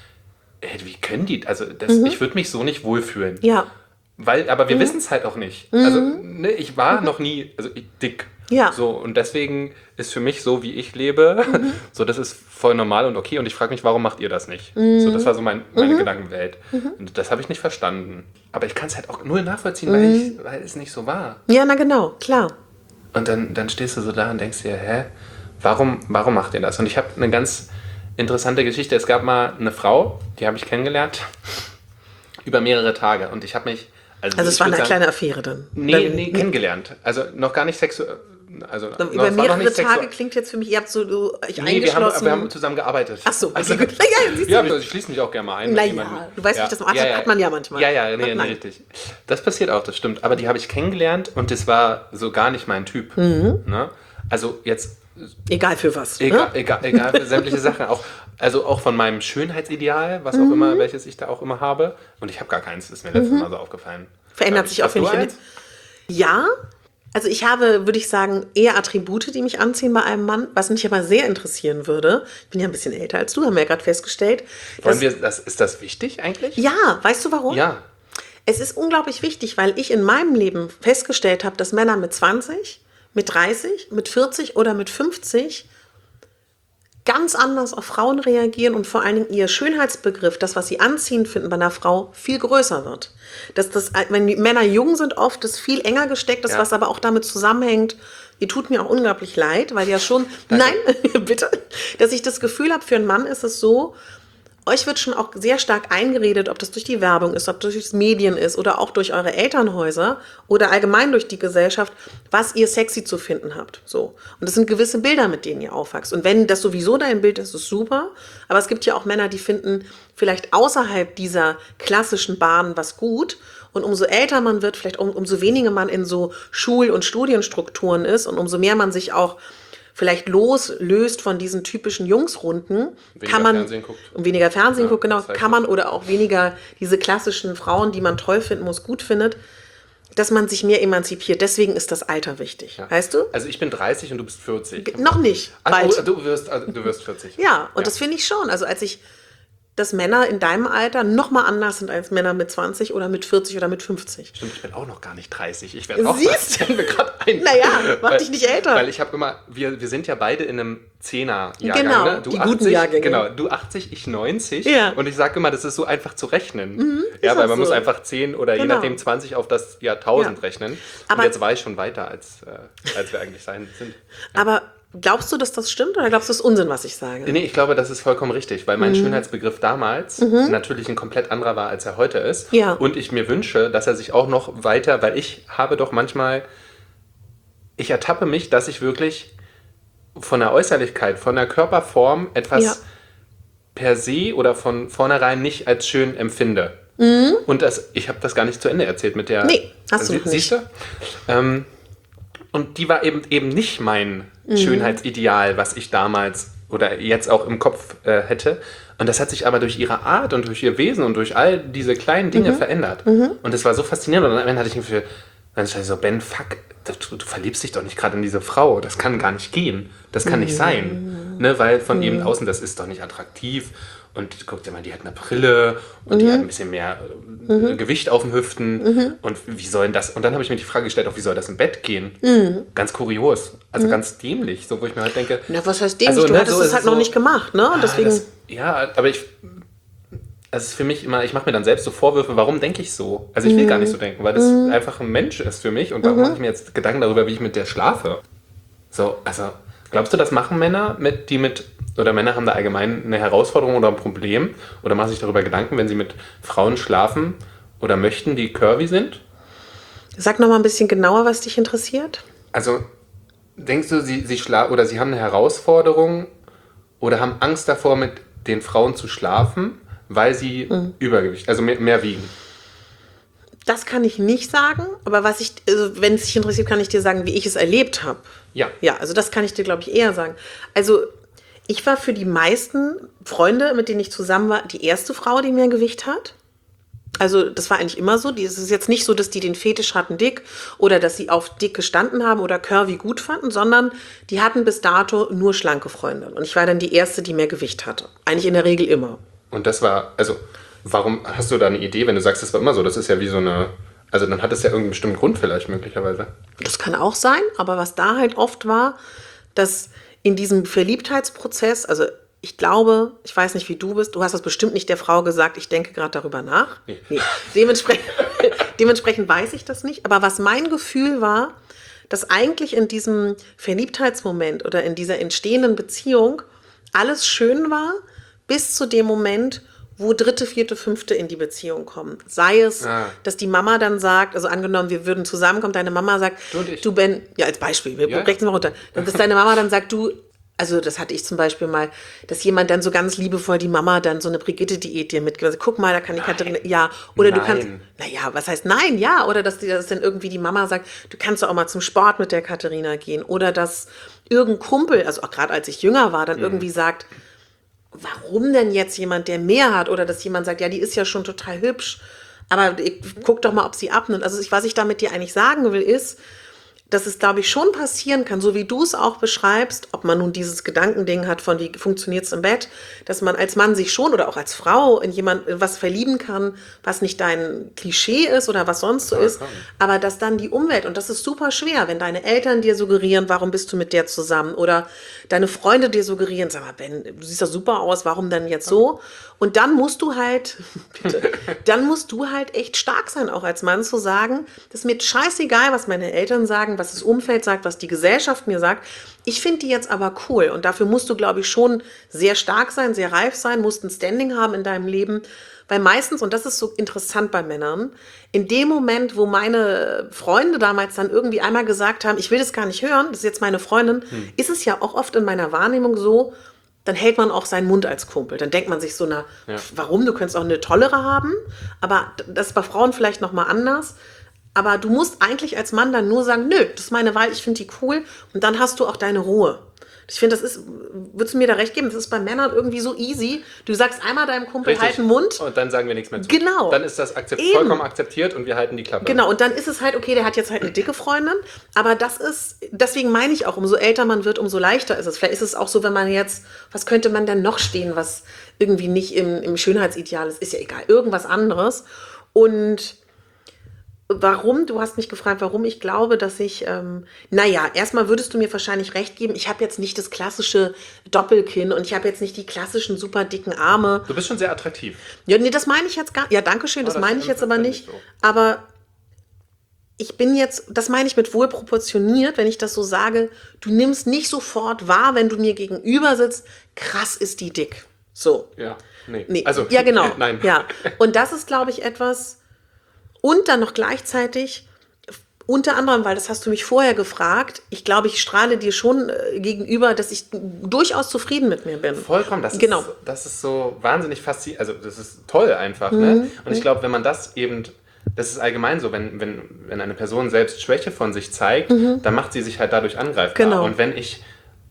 wie können die, also ich würde mich so nicht wohlfühlen. Ja. Aber wir wissen es halt auch nicht. Also ne, ich war noch nie dick. Ja. So, und deswegen ist für mich so, wie ich lebe, so das ist voll normal und okay. Und ich frage mich, warum macht ihr das nicht? So, das war so meine Gedankenwelt. Und das habe ich nicht verstanden. Aber ich kann es halt auch nur nachvollziehen, weil es nicht so war. Ja, na genau, klar. Und dann stehst du so da und denkst dir, warum macht ihr das? Und ich habe eine ganz interessante Geschichte. Es gab mal eine Frau, die habe ich kennengelernt, über mehrere Tage. Und ich habe mich... Also es war eine kleine Affäre dann? Nee, kennengelernt. Also noch gar nicht sexuell. Also über mehrere Tage klingt jetzt für mich, ihr habt eingeschlossen. Wir haben zusammen gearbeitet. Ach so, okay, also, gut. Ich schließe mich auch gerne mal ein. Naja, du weißt, wie ich das mache. Hat man ja manchmal. Ja, richtig. Das passiert auch, das stimmt. Aber die habe ich kennengelernt und das war so gar nicht mein Typ. Ne? Also jetzt... Egal für was. Egal für sämtliche Sachen. Auch von meinem Schönheitsideal, was auch immer, welches ich da auch immer habe. Und ich habe gar keins, ist mir letztes Mal so aufgefallen. Verändert sich auch, Hast du finde ich. eins? Ja, also ich habe, würde ich sagen, eher Attribute, die mich anziehen bei einem Mann, was mich aber sehr interessieren würde. Ich bin ja ein bisschen älter als du, haben wir ja gerade festgestellt. Ist das wichtig eigentlich? Ja, weißt du warum? Ja. Es ist unglaublich wichtig, weil ich in meinem Leben festgestellt habe, dass Männer mit 20, mit 30, mit 40 oder mit 50 ganz anders auf Frauen reagieren und vor allen Dingen ihr Schönheitsbegriff, das, was sie anziehend finden bei einer Frau, viel größer wird. Wenn die Männer jung sind, oft das viel enger gesteckt ist, Ja. was aber auch damit zusammenhängt, ihr tut mir auch unglaublich leid, weil ja schon, Danke. nein, bitte, dass ich das Gefühl habe, für einen Mann ist es so, euch wird schon auch sehr stark eingeredet, ob das durch die Werbung ist, ob das durch Medien ist oder auch durch eure Elternhäuser oder allgemein durch die Gesellschaft, was ihr sexy zu finden habt. So. Und das sind gewisse Bilder, mit denen ihr aufwachst. Und wenn das sowieso dein Bild ist, ist es super. Aber es gibt ja auch Männer, die finden vielleicht außerhalb dieser klassischen Bahnen was gut. Und umso älter man wird, vielleicht umso weniger man in so Schul- und Studienstrukturen ist und umso mehr man sich auch vielleicht loslöst von diesen typischen Jungsrunden, kann man Fernsehen guckt. und weniger Fernsehen Ja, guckt, genau, das heißt kann man oder auch weniger diese klassischen Frauen, die man toll finden muss, gut findet, dass man sich mehr emanzipiert. Deswegen ist das Alter wichtig, Ja. weißt du? Also ich bin 30 und du bist 40. Noch nicht, Ach, bald. oh, du wirst 40. Ja, und das finde ich schon. Also dass Männer in deinem Alter noch mal anders sind als Männer mit 20 oder mit 40 oder mit 50. Stimmt, ich bin auch noch gar nicht 30. Ich werde auch Siehst? 30, fällt mir gerade ein. Naja, mach dich nicht älter. Weil ich habe immer, wir sind ja beide in einem 10er-Jahrgang. Genau, ne? Du die 80, guten Jahrgänge. Genau, du 80, ich 90. Ja. Und ich sage immer, das ist so einfach zu rechnen. Ja, ist weil auch man muss so. einfach 10 oder je Genau. nachdem 20 auf das Jahrtausend Ja. rechnen. Aber- und jetzt war ich schon weiter, als wir eigentlich sind. Aber glaubst du, dass das stimmt oder glaubst du, das ist Unsinn, was ich sage? Nee, ich glaube, das ist vollkommen richtig, weil Mhm. mein Schönheitsbegriff damals natürlich ein komplett anderer war, als er heute ist. Ja. Und ich mir wünsche, dass er sich auch noch weiter, weil ich habe doch manchmal, ich ertappe mich, dass ich wirklich von der Äußerlichkeit, von der Körperform etwas Ja. per se oder von vornherein nicht als schön empfinde. Und ich habe das gar nicht zu Ende erzählt mit der... Nee, hast du noch Siehst du? Und die war eben nicht mein Schönheitsideal, was ich damals oder jetzt auch im Kopf hätte. Und das hat sich aber durch ihre Art und durch ihr Wesen und durch all diese kleinen Dinge verändert. Und das war so faszinierend. Und am Ende hatte ich ein Gefühl, dann dachte ich so, Ben, fuck, du verliebst dich doch nicht gerade in diese Frau. Das kann gar nicht gehen. Das kann nicht sein. Ne? Weil von eben außen, das ist doch nicht attraktiv. Und guck dir mal, die hat eine Brille und die hat ein bisschen mehr Gewicht auf den Hüften. Und wie soll denn das? Und dann habe ich mir die Frage gestellt, auch wie soll das im Bett gehen? Ganz kurios, also ganz dämlich, so wo ich mir halt denke. Na, was heißt dämlich? Also, Du ne, hattest so es ist halt es noch so- nicht gemacht, ne? Und deswegen. Aber es ist für mich immer, ich mache mir dann selbst so Vorwürfe, warum denke ich so? Also ich will gar nicht so denken, weil das einfach ein Mensch ist für mich und warum mache ich mir jetzt Gedanken darüber, wie ich mit der schlafe? So, also glaubst du, das machen Männer, oder Männer haben da allgemein eine Herausforderung oder ein Problem oder machen sich darüber Gedanken, wenn sie mit Frauen schlafen oder möchten, die curvy sind? Sag noch mal ein bisschen genauer, was dich interessiert. Also denkst du, sie haben eine Herausforderung oder haben Angst davor, mit den Frauen zu schlafen, weil sie Übergewicht, also mehr wiegen? Das kann ich nicht sagen, aber wenn es dich interessiert, kann ich dir sagen, wie ich es erlebt habe. Ja. Ja, also das kann ich dir, glaube ich, eher sagen. Also ich war für die meisten Freunde, mit denen ich zusammen war, die erste Frau, die mehr Gewicht hat. Also das war eigentlich immer so. Es ist jetzt nicht so, dass die den Fetisch hatten dick oder dass sie auf dick gestanden haben oder curvy gut fanden, sondern die hatten bis dato nur schlanke Freundinnen. Und ich war dann die erste, die mehr Gewicht hatte. Eigentlich in der Regel immer. Und das war, also warum hast du da eine Idee, wenn du sagst, das war immer so? Das ist ja wie so eine, also dann hat es ja irgendeinen bestimmten Grund vielleicht möglicherweise. Das kann auch sein, aber was da halt oft war, dass in diesem Verliebtheitsprozess, also ich glaube, ich weiß nicht, wie du bist, du hast das bestimmt nicht der Frau gesagt, ich denke gerade darüber nach. Nee. Dementsprechend weiß ich das nicht. Aber was mein Gefühl war, dass eigentlich in diesem Verliebtheitsmoment oder in dieser entstehenden Beziehung alles schön war, bis zu dem Moment, wo dritte, vierte, fünfte in die Beziehung kommen. Sei es, dass die Mama dann sagt, also angenommen, wir würden zusammenkommen, deine Mama sagt, Du und ich. du Ben, ja als Beispiel, wir brechen es mal runter, dass deine Mama dann sagt, du, also das hatte ich zum Beispiel mal, dass jemand dann so ganz liebevoll die Mama dann so eine Brigitte-Diät dir mitgibt. Also, guck mal, da kann die Katharina, ja, oder du kannst, Nein. naja, was heißt nein, ja, oder dass dann irgendwie die Mama sagt, du kannst doch auch mal zum Sport mit der Katharina gehen, oder dass irgendein Kumpel, also auch gerade als ich jünger war, dann irgendwie sagt, warum denn jetzt jemand, der mehr hat, oder dass jemand sagt, ja, die ist ja schon total hübsch, Aber guck doch mal, ob sie abnimmt. Also was ich damit dir eigentlich sagen will, ist, dass es, glaube ich, schon passieren kann, so wie du es auch beschreibst, ob man nun dieses Gedankending hat von, wie funktioniert es im Bett, dass man als Mann sich schon oder auch als Frau in was verlieben kann, was nicht dein Klischee ist oder was sonst so ist, aber dass dann die Umwelt, und das ist super schwer, wenn deine Eltern dir suggerieren, warum bist du mit der zusammen, oder deine Freunde dir suggerieren, sag mal, Ben, du siehst doch super aus, warum denn jetzt so? Und dann musst du halt, dann musst du halt echt stark sein, auch als Mann zu sagen, das ist mir scheißegal, was meine Eltern sagen, was das Umfeld sagt, was die Gesellschaft mir sagt. Ich finde die jetzt aber cool. Und dafür musst du, glaube ich, schon sehr stark sein, sehr reif sein, musst ein Standing haben in deinem Leben. Weil meistens, und das ist so interessant bei Männern, in dem Moment, wo meine Freunde damals dann irgendwie einmal gesagt haben, ich will das gar nicht hören, das ist jetzt meine Freundin, ist es ja auch oft in meiner Wahrnehmung so, dann hält man auch seinen Mund als Kumpel. Dann denkt man sich so, warum? Du könntest auch eine tollere haben. Aber das ist bei Frauen vielleicht nochmal anders. Aber du musst eigentlich als Mann dann nur sagen, nö, das ist meine Wahl, ich finde die cool. Und dann hast du auch deine Ruhe. Ich finde, würdest du mir da recht geben, das ist bei Männern irgendwie so easy. Du sagst einmal deinem Kumpel, halt den Mund. Und dann sagen wir nichts mehr zu. Genau. Dann ist das vollkommen akzeptiert und wir halten die Klappe. Genau, und dann ist es halt, okay, der hat jetzt halt eine dicke Freundin. Aber deswegen meine ich auch, umso älter man wird, umso leichter ist es. Vielleicht ist es auch so, wenn man jetzt, was könnte man denn noch stehen, was irgendwie nicht im Schönheitsideal ist, ist ja egal, irgendwas anderes. Und warum? Du hast mich gefragt, warum ich glaube, dass ich, erstmal würdest du mir wahrscheinlich recht geben, ich habe jetzt nicht das klassische Doppelkinn und ich habe jetzt nicht die klassischen super dicken Arme. Du bist schon sehr attraktiv. Ja, nee, das meine ich jetzt gar nicht. Ja, danke schön, das meine ich jetzt aber nicht. So. Aber ich bin jetzt, das meine ich mit wohl proportioniert, wenn ich das so sage, du nimmst nicht sofort wahr, wenn du mir gegenüber sitzt, krass ist die dick. So. Ja, nee. Also, ja, genau. Nein. Ja. Und das ist, glaube ich, etwas. Und dann noch gleichzeitig, unter anderem, weil das hast du mich vorher gefragt, ich glaube, ich strahle dir schon gegenüber, dass ich durchaus zufrieden mit mir bin. Vollkommen, das ist so wahnsinnig faszinierend, also das ist toll einfach. Ne? Und ich glaube, wenn man das eben, das ist allgemein so, wenn eine Person selbst Schwäche von sich zeigt, dann macht sie sich halt dadurch angreifbar. Genau. Und wenn ich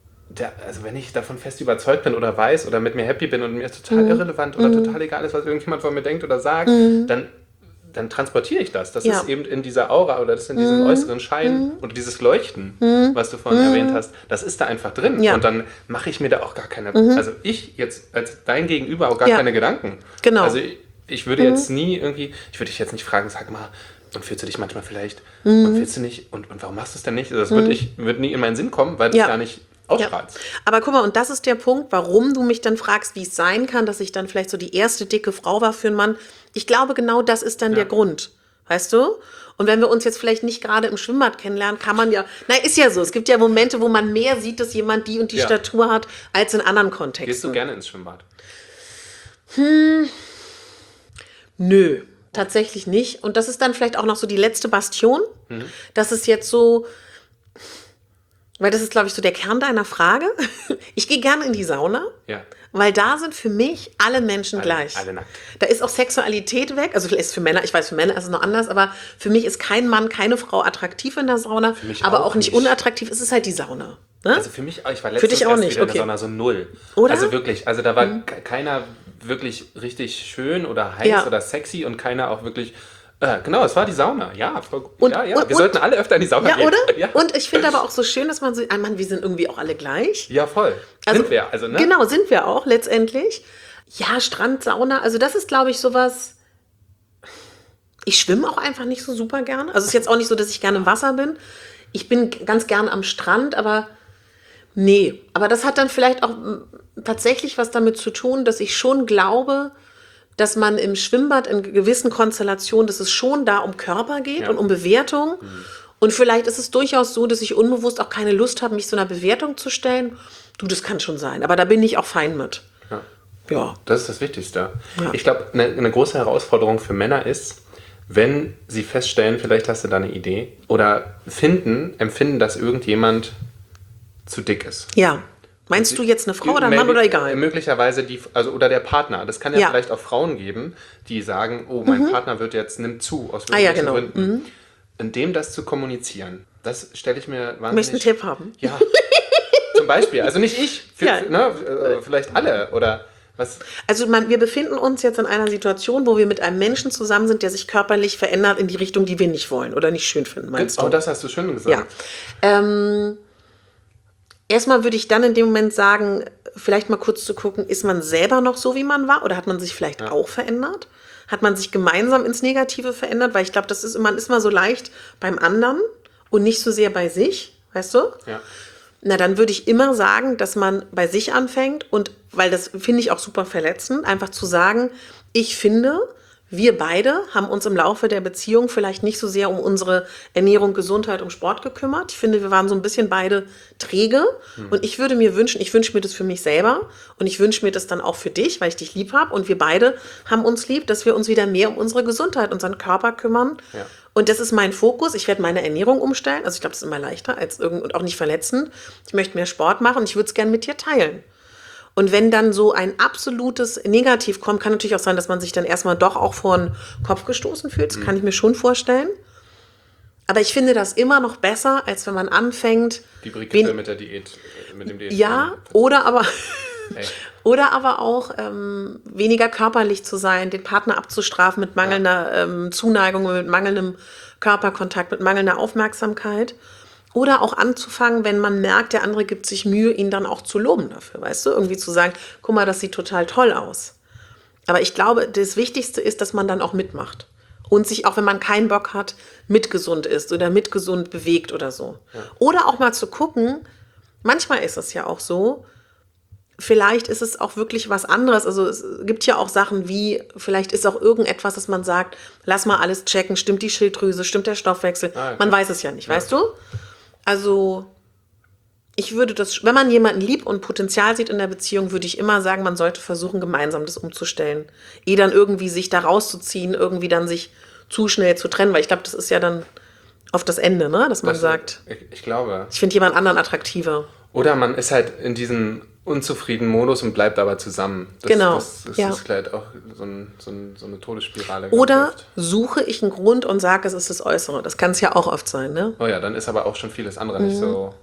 davon fest überzeugt bin oder weiß oder mit mir happy bin und mir ist total irrelevant oder total egal ist, was irgendjemand von mir denkt oder sagt, dann transportiere ich das. Das ist eben in dieser Aura oder das in diesem äußeren Schein oder dieses Leuchten, was du vorhin erwähnt hast, das ist da einfach drin. Ja. Und dann mache ich mir da auch gar keine, also ich jetzt als dein Gegenüber auch gar keine Gedanken. Genau. Also ich würde jetzt nie irgendwie, ich würde dich jetzt nicht fragen, sag mal, und fühlst du dich manchmal vielleicht und fühlst du nicht und warum machst du es denn nicht? Also das wird nie in meinen Sinn kommen, weil du es gar nicht ausstrahlst. Ja. Aber guck mal, und das ist der Punkt, warum du mich dann fragst, wie es sein kann, dass ich dann vielleicht so die erste dicke Frau war für einen Mann. Ich glaube, genau das ist dann der Grund. Weißt du? Und wenn wir uns jetzt vielleicht nicht gerade im Schwimmbad kennenlernen, kann man ist ja so. Es gibt ja Momente, wo man mehr sieht, dass jemand die und die Statur hat, als in anderen Kontexten. Gehst du gerne ins Schwimmbad? Nö, tatsächlich nicht. Und das ist dann vielleicht auch noch so die letzte Bastion. Das ist jetzt so, weil das ist, glaube ich, so der Kern deiner Frage. Ich gehe gerne in die Sauna. Ja. Weil da sind für mich alle Menschen gleich. Alle nackt. Da ist auch Sexualität weg. Also vielleicht ist für Männer, ich weiß, für Männer ist es noch anders, aber für mich ist kein Mann, keine Frau attraktiv in der Sauna, aber auch nicht unattraktiv. Es ist halt die Sauna. Ne? Also für mich, ich war letztens erst wieder in der Sauna so 0. Oder? Also wirklich, da war keiner wirklich richtig schön oder heiß oder sexy und keiner auch wirklich... Genau, es war die Sauna. Ja, voll gut. Wir sollten alle öfter in die Sauna gehen. Oder? Ja, oder? Und ich finde aber auch so schön, dass man so, Mann, wir sind irgendwie auch alle gleich. Ja, voll. Sind wir. Also, ne? Genau, sind wir auch letztendlich. Ja, Strand, Sauna, also das ist, glaube ich, sowas. Ich schwimme auch einfach nicht so super gerne. Also es ist jetzt auch nicht so, dass ich gerne im Wasser bin. Ich bin ganz gern am Strand, aber nee. Aber das hat dann vielleicht auch tatsächlich was damit zu tun, dass ich schon glaube, dass man im Schwimmbad in gewissen Konstellationen, dass es schon da um Körper geht und um Bewertung. Und vielleicht ist es durchaus so, dass ich unbewusst auch keine Lust habe, mich so einer Bewertung zu stellen. Du, das kann schon sein. Aber da bin ich auch fein mit. Ja. Das ist das Wichtigste. Ja. Ich glaube, eine große Herausforderung für Männer ist, wenn sie feststellen, vielleicht hast du da eine Idee, oder empfinden, dass irgendjemand zu dick ist. Ja. Meinst du jetzt eine Frau oder ein Mann oder egal? Möglicherweise oder der Partner. Das kann ja vielleicht auch Frauen geben, die sagen, oh, mein Partner nimmt zu, aus irgendwelchen Gründen. In dem das zu kommunizieren, das stelle ich mir wahnsinnig... Möchtest du einen Tipp haben? Ja, zum Beispiel. Also nicht ich, vielleicht alle. Oder Also wir befinden uns jetzt in einer Situation, wo wir mit einem Menschen zusammen sind, der sich körperlich verändert in die Richtung, die wir nicht wollen oder nicht schön finden, meinst du? Oh, das hast du schön gesagt. Ja. Erstmal würde ich dann in dem Moment sagen, vielleicht mal kurz zu gucken, ist man selber noch so, wie man war? Oder hat man sich vielleicht auch verändert? Hat man sich gemeinsam ins Negative verändert? Weil ich glaube, man ist mal so leicht beim anderen und nicht so sehr bei sich, weißt du? Ja. Na, dann würde ich immer sagen, dass man bei sich anfängt und, weil das finde ich auch super verletzend, einfach zu sagen, ich finde, wir beide haben uns im Laufe der Beziehung vielleicht nicht so sehr um unsere Ernährung, Gesundheit, um Sport gekümmert. Ich finde, wir waren so ein bisschen beide träge. Und ich würde mir wünschen, ich wünsche mir das für mich selber und ich wünsche mir das dann auch für dich, weil ich dich lieb habe. Und wir beide haben uns lieb, dass wir uns wieder mehr um unsere Gesundheit, unseren Körper kümmern. Ja. Und das ist mein Fokus. Ich werde meine Ernährung umstellen. Also ich glaube, das ist immer leichter als und auch nicht verletzend. Ich möchte mehr Sport machen. Ich würde es gerne mit dir teilen. Und wenn dann so ein absolutes Negativ kommt, kann natürlich auch sein, dass man sich dann erstmal doch auch vor den Kopf gestoßen fühlt. Das kann ich mir schon vorstellen. Aber ich finde das immer noch besser, als wenn man anfängt. Die Brigitte mit der Diät, mit dem Diät. Ja, oder aber auch weniger körperlich zu sein, den Partner abzustrafen mit mangelnder Zuneigung, mit mangelndem Körperkontakt, mit mangelnder Aufmerksamkeit. Oder auch anzufangen, wenn man merkt, der andere gibt sich Mühe, ihn dann auch zu loben dafür, weißt du? Irgendwie zu sagen, guck mal, das sieht total toll aus. Aber ich glaube, das Wichtigste ist, dass man dann auch mitmacht. Und sich auch, wenn man keinen Bock hat, mitgesund isst oder mitgesund bewegt oder so. Ja. Oder auch mal zu gucken, manchmal ist es ja auch so, vielleicht ist es auch wirklich was anderes. Also es gibt ja auch Sachen wie, vielleicht ist auch irgendetwas, dass man sagt, lass mal alles checken, stimmt die Schilddrüse, stimmt der Stoffwechsel. Okay. Man weiß es ja nicht, weißt du? Also ich würde das, wenn man jemanden liebt und Potenzial sieht in der Beziehung, würde ich immer sagen, man sollte versuchen, gemeinsam das umzustellen. Ehe dann irgendwie sich da rauszuziehen, irgendwie dann sich zu schnell zu trennen, weil ich glaube, das ist ja dann auf das Ende, ne? Dass man sagt, ich glaube. Ich finde jemand anderen attraktiver. Oder man ist halt in diesem unzufriedenen Modus und bleibt aber zusammen. Das ist vielleicht auch so eine Todesspirale. Oder suche ich einen Grund und sage, es ist das Äußere. Das kann es ja auch oft sein, ne? Oh ja, dann ist aber auch schon vieles andere nicht so.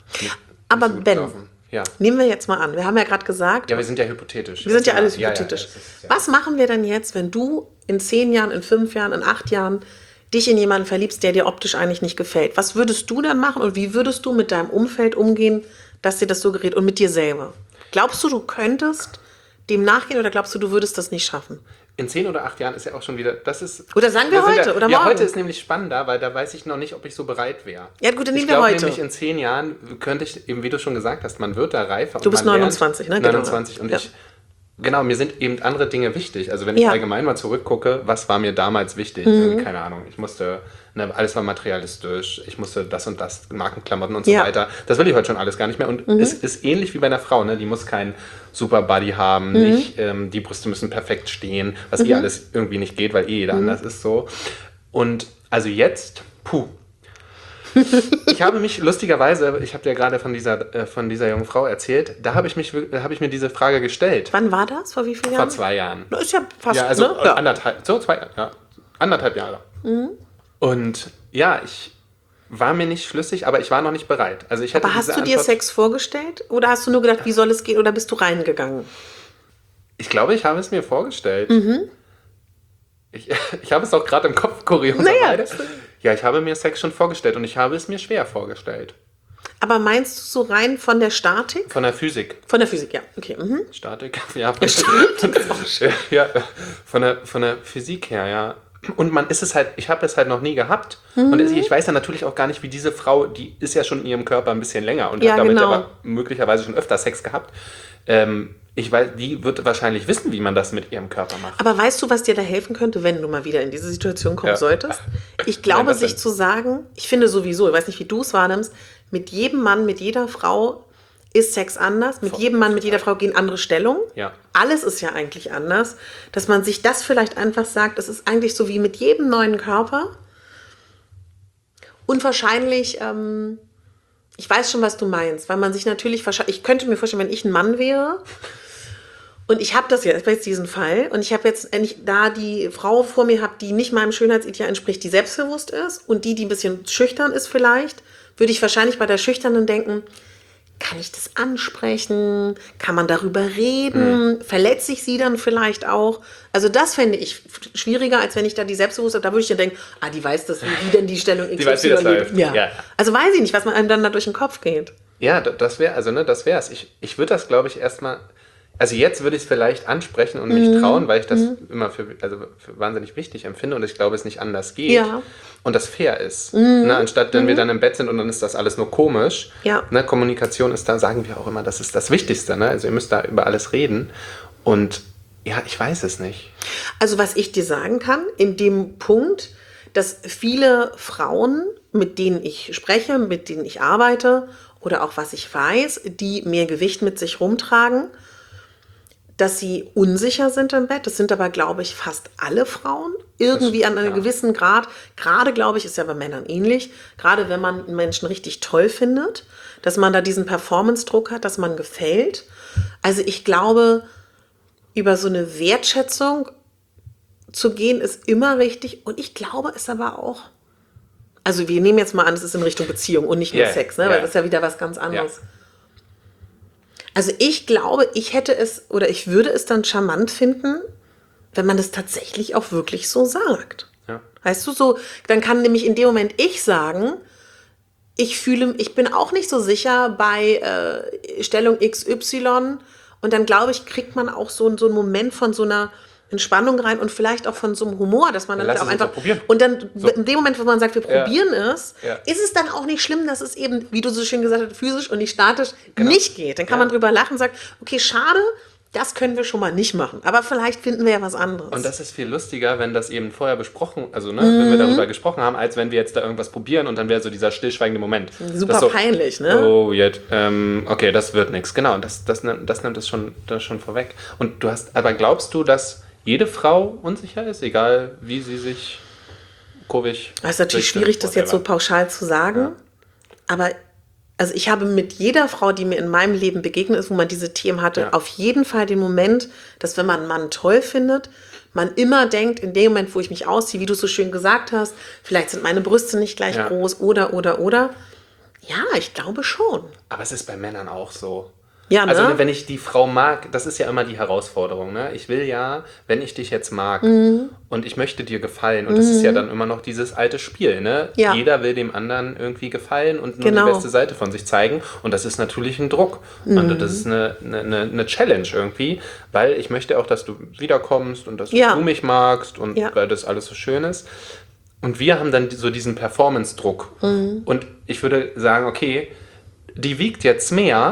Aber so Ben, nehmen wir jetzt mal an. Wir haben ja gerade gesagt. Ja, wir sind ja hypothetisch. Wir sind ja alles hypothetisch. Was machen wir denn jetzt, wenn du in 10 Jahren, in 5 Jahren, in 8 Jahren dich in jemanden verliebst, der dir optisch eigentlich nicht gefällt? Was würdest du dann machen und wie würdest du mit deinem Umfeld umgehen, dass dir das so gerät und mit dir selber? Glaubst du, du könntest dem nachgehen oder glaubst du, du würdest das nicht schaffen? In 10 oder 8 Jahren ist ja auch schon wieder, Oder sagen wir heute oder morgen? Ja, heute ist nämlich spannender, weil da weiß ich noch nicht, ob ich so bereit wäre. Ja gut, dann nehmen wir heute. Ich glaube nämlich in 10 Jahren könnte ich, eben wie du schon gesagt hast, man wird da reifer. Du bist 29, ne? 29 und mir sind eben andere Dinge wichtig. Also wenn ich allgemein mal zurückgucke, was war mir damals wichtig? Keine Ahnung, ich musste, alles war materialistisch, ich musste das und das, Markenklamotten und so weiter. Das will ich heute schon alles gar nicht mehr. Und es ist ähnlich wie bei einer Frau, ne? Die muss keinen Super Body haben, nicht, die Brüste müssen perfekt stehen, was alles irgendwie nicht geht, weil jeder anders ist so. Und also jetzt, ich habe mich lustigerweise, ich habe dir gerade von dieser jungen Frau erzählt, da habe ich mir diese Frage gestellt. Wann war das? Vor wie vielen Jahren? Vor 2 Jahren. Das ist ja fast, ja, also anderthalb Jahre. Und ja, ich war mir nicht schlüssig, aber ich war noch nicht bereit. Also aber hast du dir Sex vorgestellt oder hast du nur gedacht, wie soll es gehen oder bist du reingegangen? Ich glaube, ich habe es mir vorgestellt. Ich habe es auch gerade im Kopf, kurioserweise. Ja, ich habe mir Sex schon vorgestellt und ich habe es mir schwer vorgestellt. Aber meinst du so rein von der Statik? Von der Physik. Von der Physik, ja. Okay. Statik, ja. Von der Physik her, ja. Und ich habe es halt noch nie gehabt. Und ich weiß ja natürlich auch gar nicht, wie diese Frau, die ist ja schon in ihrem Körper ein bisschen länger und hat damit aber möglicherweise schon öfter Sex gehabt. Ich weiß, die wird wahrscheinlich wissen, wie man das mit ihrem Körper macht. Aber weißt du, was dir da helfen könnte, wenn du mal wieder in diese Situation kommen solltest? Ich glaube, sich zu sagen, ich finde sowieso, ich weiß nicht, wie du es wahrnimmst, mit jedem Mann, mit jeder Frau ist Sex anders. Mit jedem Mann, mit jeder Frau gehen andere Stellungen. Ja. Alles ist ja eigentlich anders. Dass man sich das vielleicht einfach sagt, es ist eigentlich so wie mit jedem neuen Körper. Und wahrscheinlich, ich weiß schon, was du meinst, weil man sich natürlich, ich könnte mir vorstellen, wenn ich ein Mann wäre und ich habe das jetzt diesen Fall und ich habe jetzt da die Frau vor mir habe, die nicht meinem Schönheitsideal entspricht, die selbstbewusst ist und die ein bisschen schüchtern ist vielleicht, würde ich wahrscheinlich bei der Schüchternen denken, kann ich das ansprechen? Kann man darüber reden? Verletze ich sie dann vielleicht auch? Also das fände ich schwieriger, als wenn ich da die Selbstbewusstheit, da würde ich ja denken, die weiß das, wie denn die Stellung Die weiß, wie das läuft. Ja. Also weiß ich nicht, was man einem dann da durch den Kopf geht. Ja, das wäre, also das wär's. Ich würde das, glaube ich, erstmal, also jetzt würde ich es vielleicht ansprechen und mich trauen, weil ich das immer für wahnsinnig wichtig empfinde und ich glaube, es nicht anders geht. Ja. Und das fair ist. Ne? Anstatt, wenn wir dann im Bett sind und dann ist das alles nur komisch. Ja. Ne? Kommunikation ist da, sagen wir auch immer, das ist das Wichtigste. Ne? Also ihr müsst da über alles reden. Und ja, ich weiß es nicht. Also was ich dir sagen kann, in dem Punkt, dass viele Frauen, mit denen ich spreche, mit denen ich arbeite oder auch was ich weiß, die mehr Gewicht mit sich rumtragen, dass sie unsicher sind im Bett. Das sind aber, glaube ich, fast alle Frauen. Irgendwie an einem gewissen Grad. Gerade, glaube ich, ist ja bei Männern ähnlich. Gerade wenn man einen Menschen richtig toll findet, dass man da diesen Performance-Druck hat, dass man gefällt. Also ich glaube, über so eine Wertschätzung zu gehen, ist immer richtig. Und ich glaube es aber auch. Also wir nehmen jetzt mal an, es ist in Richtung Beziehung und nicht nur Sex, ne? Weil das ist ja wieder was ganz anderes. Yeah. Also ich glaube, ich hätte es oder ich würde es dann charmant finden, wenn man das tatsächlich auch wirklich so sagt. Ja. Weißt du, so, dann kann nämlich in dem Moment ich sagen, ich bin auch nicht so sicher bei Stellung XY und dann glaube ich, kriegt man auch so einen Moment von so einer Entspannung rein und vielleicht auch von so einem Humor, dass man dann auch einfach probieren. Und dann in dem Moment, wo man sagt, wir probieren es, ist es dann auch nicht schlimm, dass es eben, wie du so schön gesagt hast, physisch und nicht statisch nicht geht. Dann kann man drüber lachen und sagen, okay, schade, das können wir schon mal nicht machen. Aber vielleicht finden wir ja was anderes. Und das ist viel lustiger, wenn das eben vorher besprochen, also wenn wir darüber gesprochen haben, als wenn wir jetzt da irgendwas probieren und dann wäre so dieser stillschweigende Moment. Super so, peinlich, ne? Oh, jetzt, okay, das wird nichts. Genau, das nimmt das schon vorweg. Und aber glaubst du, dass jede Frau unsicher ist, egal wie sie sich kurvig... Es ist natürlich schwierig, das jetzt so pauschal zu sagen, ja. Aber also ich habe mit jeder Frau, die mir in meinem Leben begegnet ist, wo man diese Themen hatte, auf jeden Fall den Moment, dass wenn man einen Mann toll findet, man immer denkt, in dem Moment, wo ich mich ausziehe, wie du so schön gesagt hast, vielleicht sind meine Brüste nicht gleich groß oder. Ja, ich glaube schon. Aber es ist bei Männern auch so. Ja, ne? Also wenn ich die Frau mag, das ist ja immer die Herausforderung. Ne? Ich will ja, wenn ich dich jetzt mag und ich möchte dir gefallen, und das ist ja dann immer noch dieses alte Spiel. Ne? Ja. Jeder will dem anderen irgendwie gefallen und nur die beste Seite von sich zeigen. Und das ist natürlich ein Druck. Und das ist eine Challenge irgendwie, weil ich möchte auch, dass du wiederkommst und dass du mich magst und weil das alles so schön ist. Und wir haben dann so diesen Performance-Druck. Und ich würde sagen, okay, die wiegt jetzt mehr,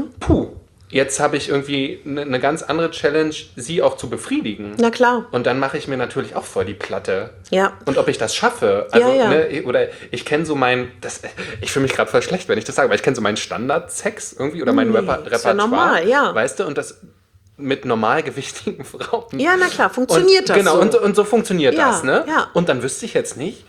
jetzt habe ich irgendwie eine ganz andere Challenge, sie auch zu befriedigen. Na klar. Und dann mache ich mir natürlich auch voll die Platte. Ja. Und ob ich das schaffe, also, ne, oder ich kenne so ich fühle mich gerade voll schlecht, wenn ich das sage, aber ich kenne so meinen Standard-Sex irgendwie oder mein Repertoire. Ist ja normal, ja. Weißt du, und das mit normalgewichtigen Frauen. Ja, na klar, funktioniert das genau, so. Und so funktioniert das, ne? Ja. Und dann wüsste ich jetzt nicht,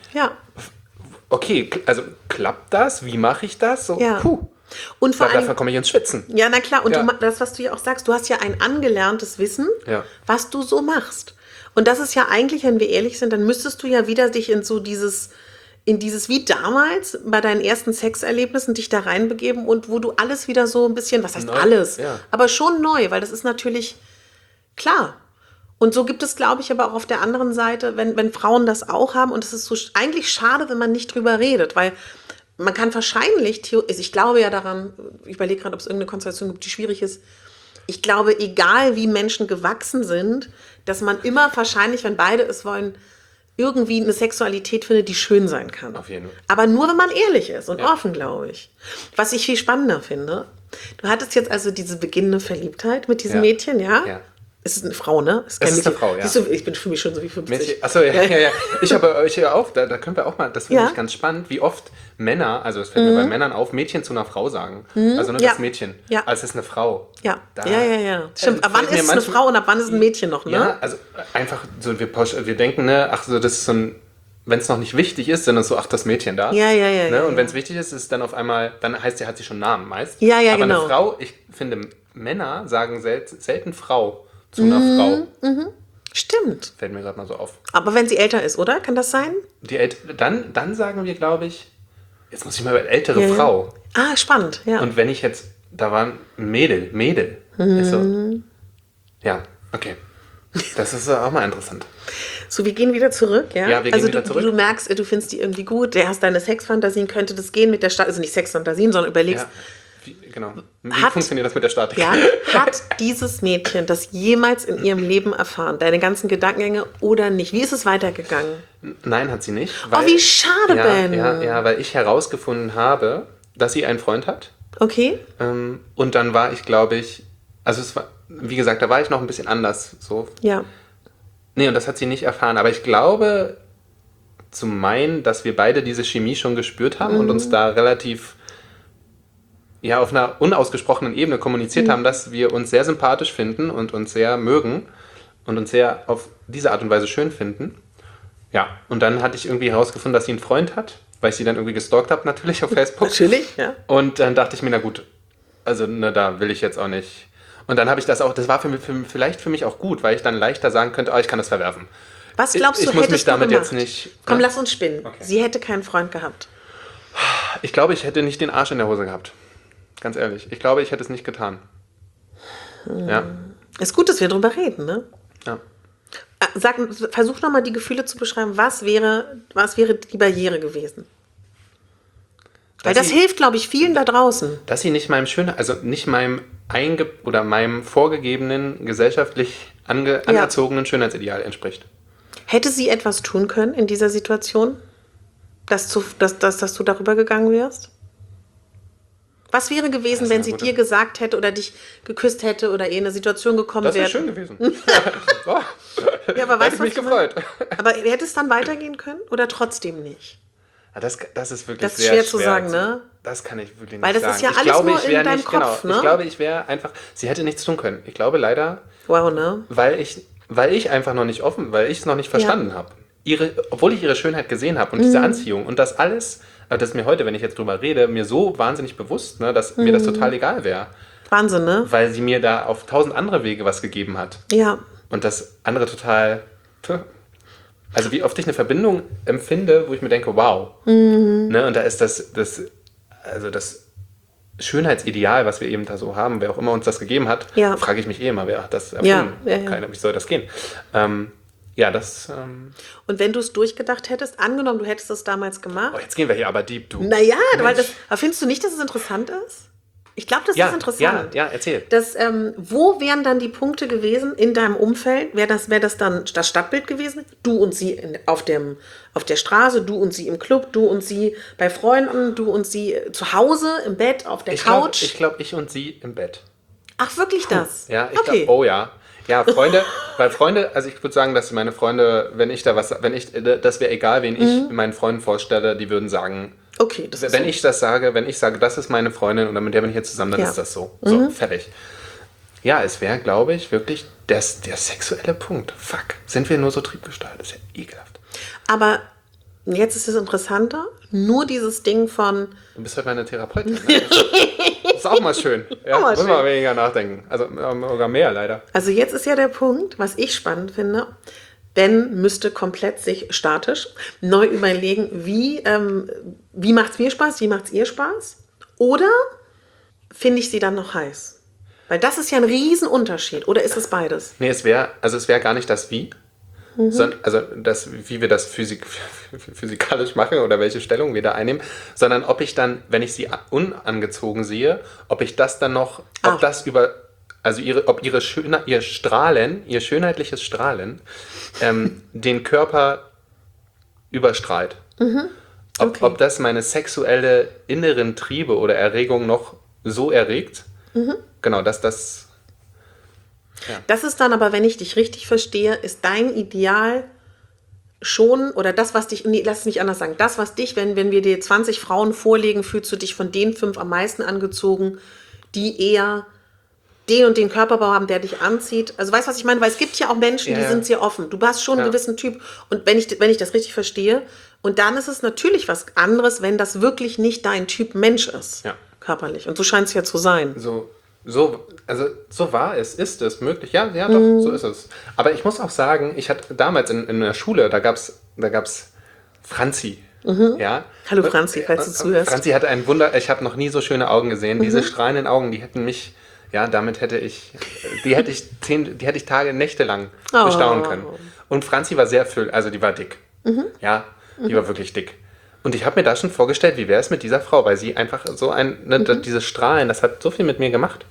okay, also klappt das? Wie mache ich das? So, Und vor allem, dafür komme ich ins Schwitzen. Ja, na klar. Und das, was du ja auch sagst, du hast ja ein angelerntes Wissen, was du so machst. Und das ist ja eigentlich, wenn wir ehrlich sind, dann müsstest du ja wieder dich in so dieses wie damals bei deinen ersten Sexerlebnissen dich da reinbegeben und wo du alles wieder so ein bisschen, was heißt neu, alles, aber schon neu, weil das ist natürlich klar. Und so gibt es, glaube ich, aber auch auf der anderen Seite, wenn Frauen das auch haben, und es ist so eigentlich schade, wenn man nicht drüber redet, weil man kann wahrscheinlich, ich glaube ja daran, ich überlege gerade, ob es irgendeine Konstellation gibt, die schwierig ist. Ich glaube, egal wie Menschen gewachsen sind, dass man immer wahrscheinlich, wenn beide es wollen, irgendwie eine Sexualität findet, die schön sein kann. Auf jeden Fall. Aber nur, wenn man ehrlich ist und offen, glaube ich. Was ich viel spannender finde, du hattest jetzt also diese beginnende Verliebtheit mit diesem Mädchen, ja? Es ist eine Frau, ne? Es ist eine Frau, ja. Siehst du, ich bin für mich schon so wie 50. Achso, ja. Ich habe euch auch, da können wir auch mal, das finde ich ganz spannend, wie oft Männer, also es fällt mir bei Männern auf, Mädchen zu einer Frau sagen. Also nur das Mädchen. Also es ist eine Frau. Ja. Stimmt, ab wann ist es eine Frau und ab wann ist es ein Mädchen noch, ne? Ja, also einfach so, wir denken, ne, ach so, das ist so ein, wenn es noch nicht wichtig ist, dann ist so, ach, das Mädchen da. Ne? Und wenn es wichtig ist, ist es dann auf einmal, dann heißt sie, hat sie schon einen Namen meist. Aber eine Frau, ich finde, Männer sagen selten Frau zu einer Frau. Stimmt. Fällt mir gerade mal so auf. Aber wenn sie älter ist, oder? Kann das sein? Dann sagen wir, glaube ich, jetzt muss ich mal ältere Frau. Ah, spannend, ja. Und wenn ich jetzt da war ein Mädel. Ich so, ja, okay. Das ist auch mal interessant. So, wir gehen wieder zurück, ja? Ja, wir gehen wieder zurück. Du merkst, du findest die irgendwie gut, du hast deine Sexfantasien, könnte das gehen mit der Stadt, also nicht Sexfantasien, sondern überlegst, ja, genau. Wie funktioniert das mit der Statik? ja, hat dieses Mädchen das jemals in ihrem Leben erfahren? Deine ganzen Gedankengänge oder nicht? Wie ist es weitergegangen? Nein, hat sie nicht. Oh, wie schade, Ben. Ja, weil ich herausgefunden habe, dass sie einen Freund hat. Okay. Und dann war ich, glaube ich, also es war, wie gesagt, da war ich noch ein bisschen anders. So. Ja. Nee, und das hat sie nicht erfahren. Aber ich glaube, zu meinen, dass wir beide diese Chemie schon gespürt haben und uns da relativ auf einer unausgesprochenen Ebene kommuniziert haben, dass wir uns sehr sympathisch finden und uns sehr mögen und uns sehr auf diese Art und Weise schön finden. Ja, und dann hatte ich irgendwie herausgefunden, dass sie einen Freund hat, weil ich sie dann irgendwie gestalkt habe, natürlich auf Facebook. Natürlich, ja. Und dann dachte ich mir, na gut, also da will ich jetzt auch nicht. Und dann habe ich das auch, das war vielleicht für mich auch gut, weil ich dann leichter sagen könnte, ich kann das verwerfen. Was glaubst du, ich muss hättest mich damit du gemacht? jetzt nicht. Komm, Ja? lass uns spinnen. Okay. Sie hätte keinen Freund gehabt. Ich glaube, ich hätte nicht den Arsch in der Hose gehabt. Ganz ehrlich. Ich glaube, ich hätte es nicht getan. Ja. Ist gut, dass wir drüber reden, ne? Ja. Versuch nochmal die Gefühle zu beschreiben. Was wäre die Barriere gewesen? Weil das hilft, glaube ich, vielen da draußen. Dass sie nicht meinem meinem vorgegebenen, gesellschaftlich anerzogenen Schönheitsideal entspricht. Hätte sie etwas tun können in dieser Situation, dass du darüber gegangen wärst? Was wäre gewesen, wenn sie dir gesagt hätte oder dich geküsst hätte oder in eine Situation gekommen wäre? Das wäre schön gewesen. Ja, aber weißt du, was mich gefreut. Aber hätte es dann weitergehen können oder trotzdem nicht? Ja, das ist wirklich Das ist sehr schwer zu sagen, ne? Das kann ich wirklich nicht sagen. Weil das ist ja ich alles glaube, nur ich wär in deinem nicht, Kopf, genau, ne? Ich glaube, ich wäre einfach, sie hätte nichts tun können. Ich glaube leider, Wow, ne? weil ich einfach noch nicht weil ich es noch nicht verstanden habe. Obwohl ich ihre Schönheit gesehen habe und diese Anziehung und das alles, das ist mir heute, wenn ich jetzt drüber rede, mir so wahnsinnig bewusst, ne, dass mir das total egal wäre. Wahnsinn, ne? Weil sie mir da auf 1000 andere Wege was gegeben hat. Ja. Und das andere total... Also wie oft ich eine Verbindung empfinde, wo ich mir denke, wow. Ne, und da ist das Schönheitsideal, was wir eben da so haben, wer auch immer uns das gegeben hat, frage ich mich immer, wer hat das erfunden? Keiner, wie soll das gehen? Und wenn du es durchgedacht hättest, angenommen, du hättest es damals gemacht. Jetzt gehen wir hier aber deep, du. Naja, aber findest du nicht, dass es interessant ist? Ich glaube, das ist interessant. Ja, erzähl. Wo wären dann die Punkte gewesen in deinem Umfeld? Wäre das dann das Stadtbild gewesen? Du und sie auf der Straße, du und sie im Club, du und sie bei Freunden, du und sie zu Hause, im Bett, auf der Couch? Ich glaube, ich und sie im Bett. Ach, wirklich das? Ja, ich glaube, oh ja. Ja, Freunde, also ich würde sagen, dass meine Freunde, das wäre egal, wen ich meinen Freunden vorstelle, die würden sagen, okay, das ist wenn ich sage, das ist meine Freundin und mit der bin ich jetzt zusammen, dann ist das so. So, fertig. Ja, es wäre, glaube ich, wirklich der sexuelle Punkt. Fuck, sind wir nur so triebgesteuert? Das ist ja ekelhaft. Aber jetzt ist es interessanter, nur dieses Ding von... Du bist halt meine Therapeutin. Ne? Das ist auch mal schön. Ja, muss man weniger nachdenken. Also sogar mehr, leider. Also jetzt ist ja der Punkt, was ich spannend finde. Ben müsste komplett sich statisch neu überlegen, wie macht es mir Spaß, wie macht es ihr Spaß? Oder finde ich sie dann noch heiß? Weil das ist ja ein Riesenunterschied. Oder ist es beides? Nee, es wäre gar nicht das Wie. Also wie wir das physikalisch machen oder welche Stellung wir da einnehmen, sondern ob ich dann, wenn ich sie unangezogen sehe, ob ich das dann noch, ob ihr schönheitliches Strahlen den Körper überstrahlt. Okay. Ob das meine sexuelle inneren Triebe oder Erregung noch so erregt. Genau, dass das... Ja. Das ist dann aber, wenn ich dich richtig verstehe, ist dein Ideal schon, oder das, was dich, nee, lass es nicht anders sagen, das, was dich, wenn wir dir 20 Frauen vorlegen, fühlst du dich von den 5 am meisten angezogen, die eher den und den Körperbau haben, der dich anzieht. Also weißt du, was ich meine? Weil es gibt ja auch Menschen, die sind sehr offen. Du hast schon einen gewissen Typ. Und wenn ich das richtig verstehe, und dann ist es natürlich was anderes, wenn das wirklich nicht dein Typ Mensch ist, körperlich. Und so scheint es ja zu sein. So war es, ist es möglich. Ja, doch, so ist es. Aber ich muss auch sagen, ich hatte damals in der Schule, da gab's Franzi. Ja. Hallo Franzi, falls du zuhörst. Franzi hatte ein Wunder, ich habe noch nie so schöne Augen gesehen. Diese strahlenden Augen, die hätten mich, ja, damit hätte ich Tage, Nächte lang bestaunen können. Und Franzi war sehr also die war dick. Ja, die war wirklich dick. Und ich habe mir da schon vorgestellt, wie wäre es mit dieser Frau, weil sie einfach so diese Strahlen, das hat so viel mit mir gemacht.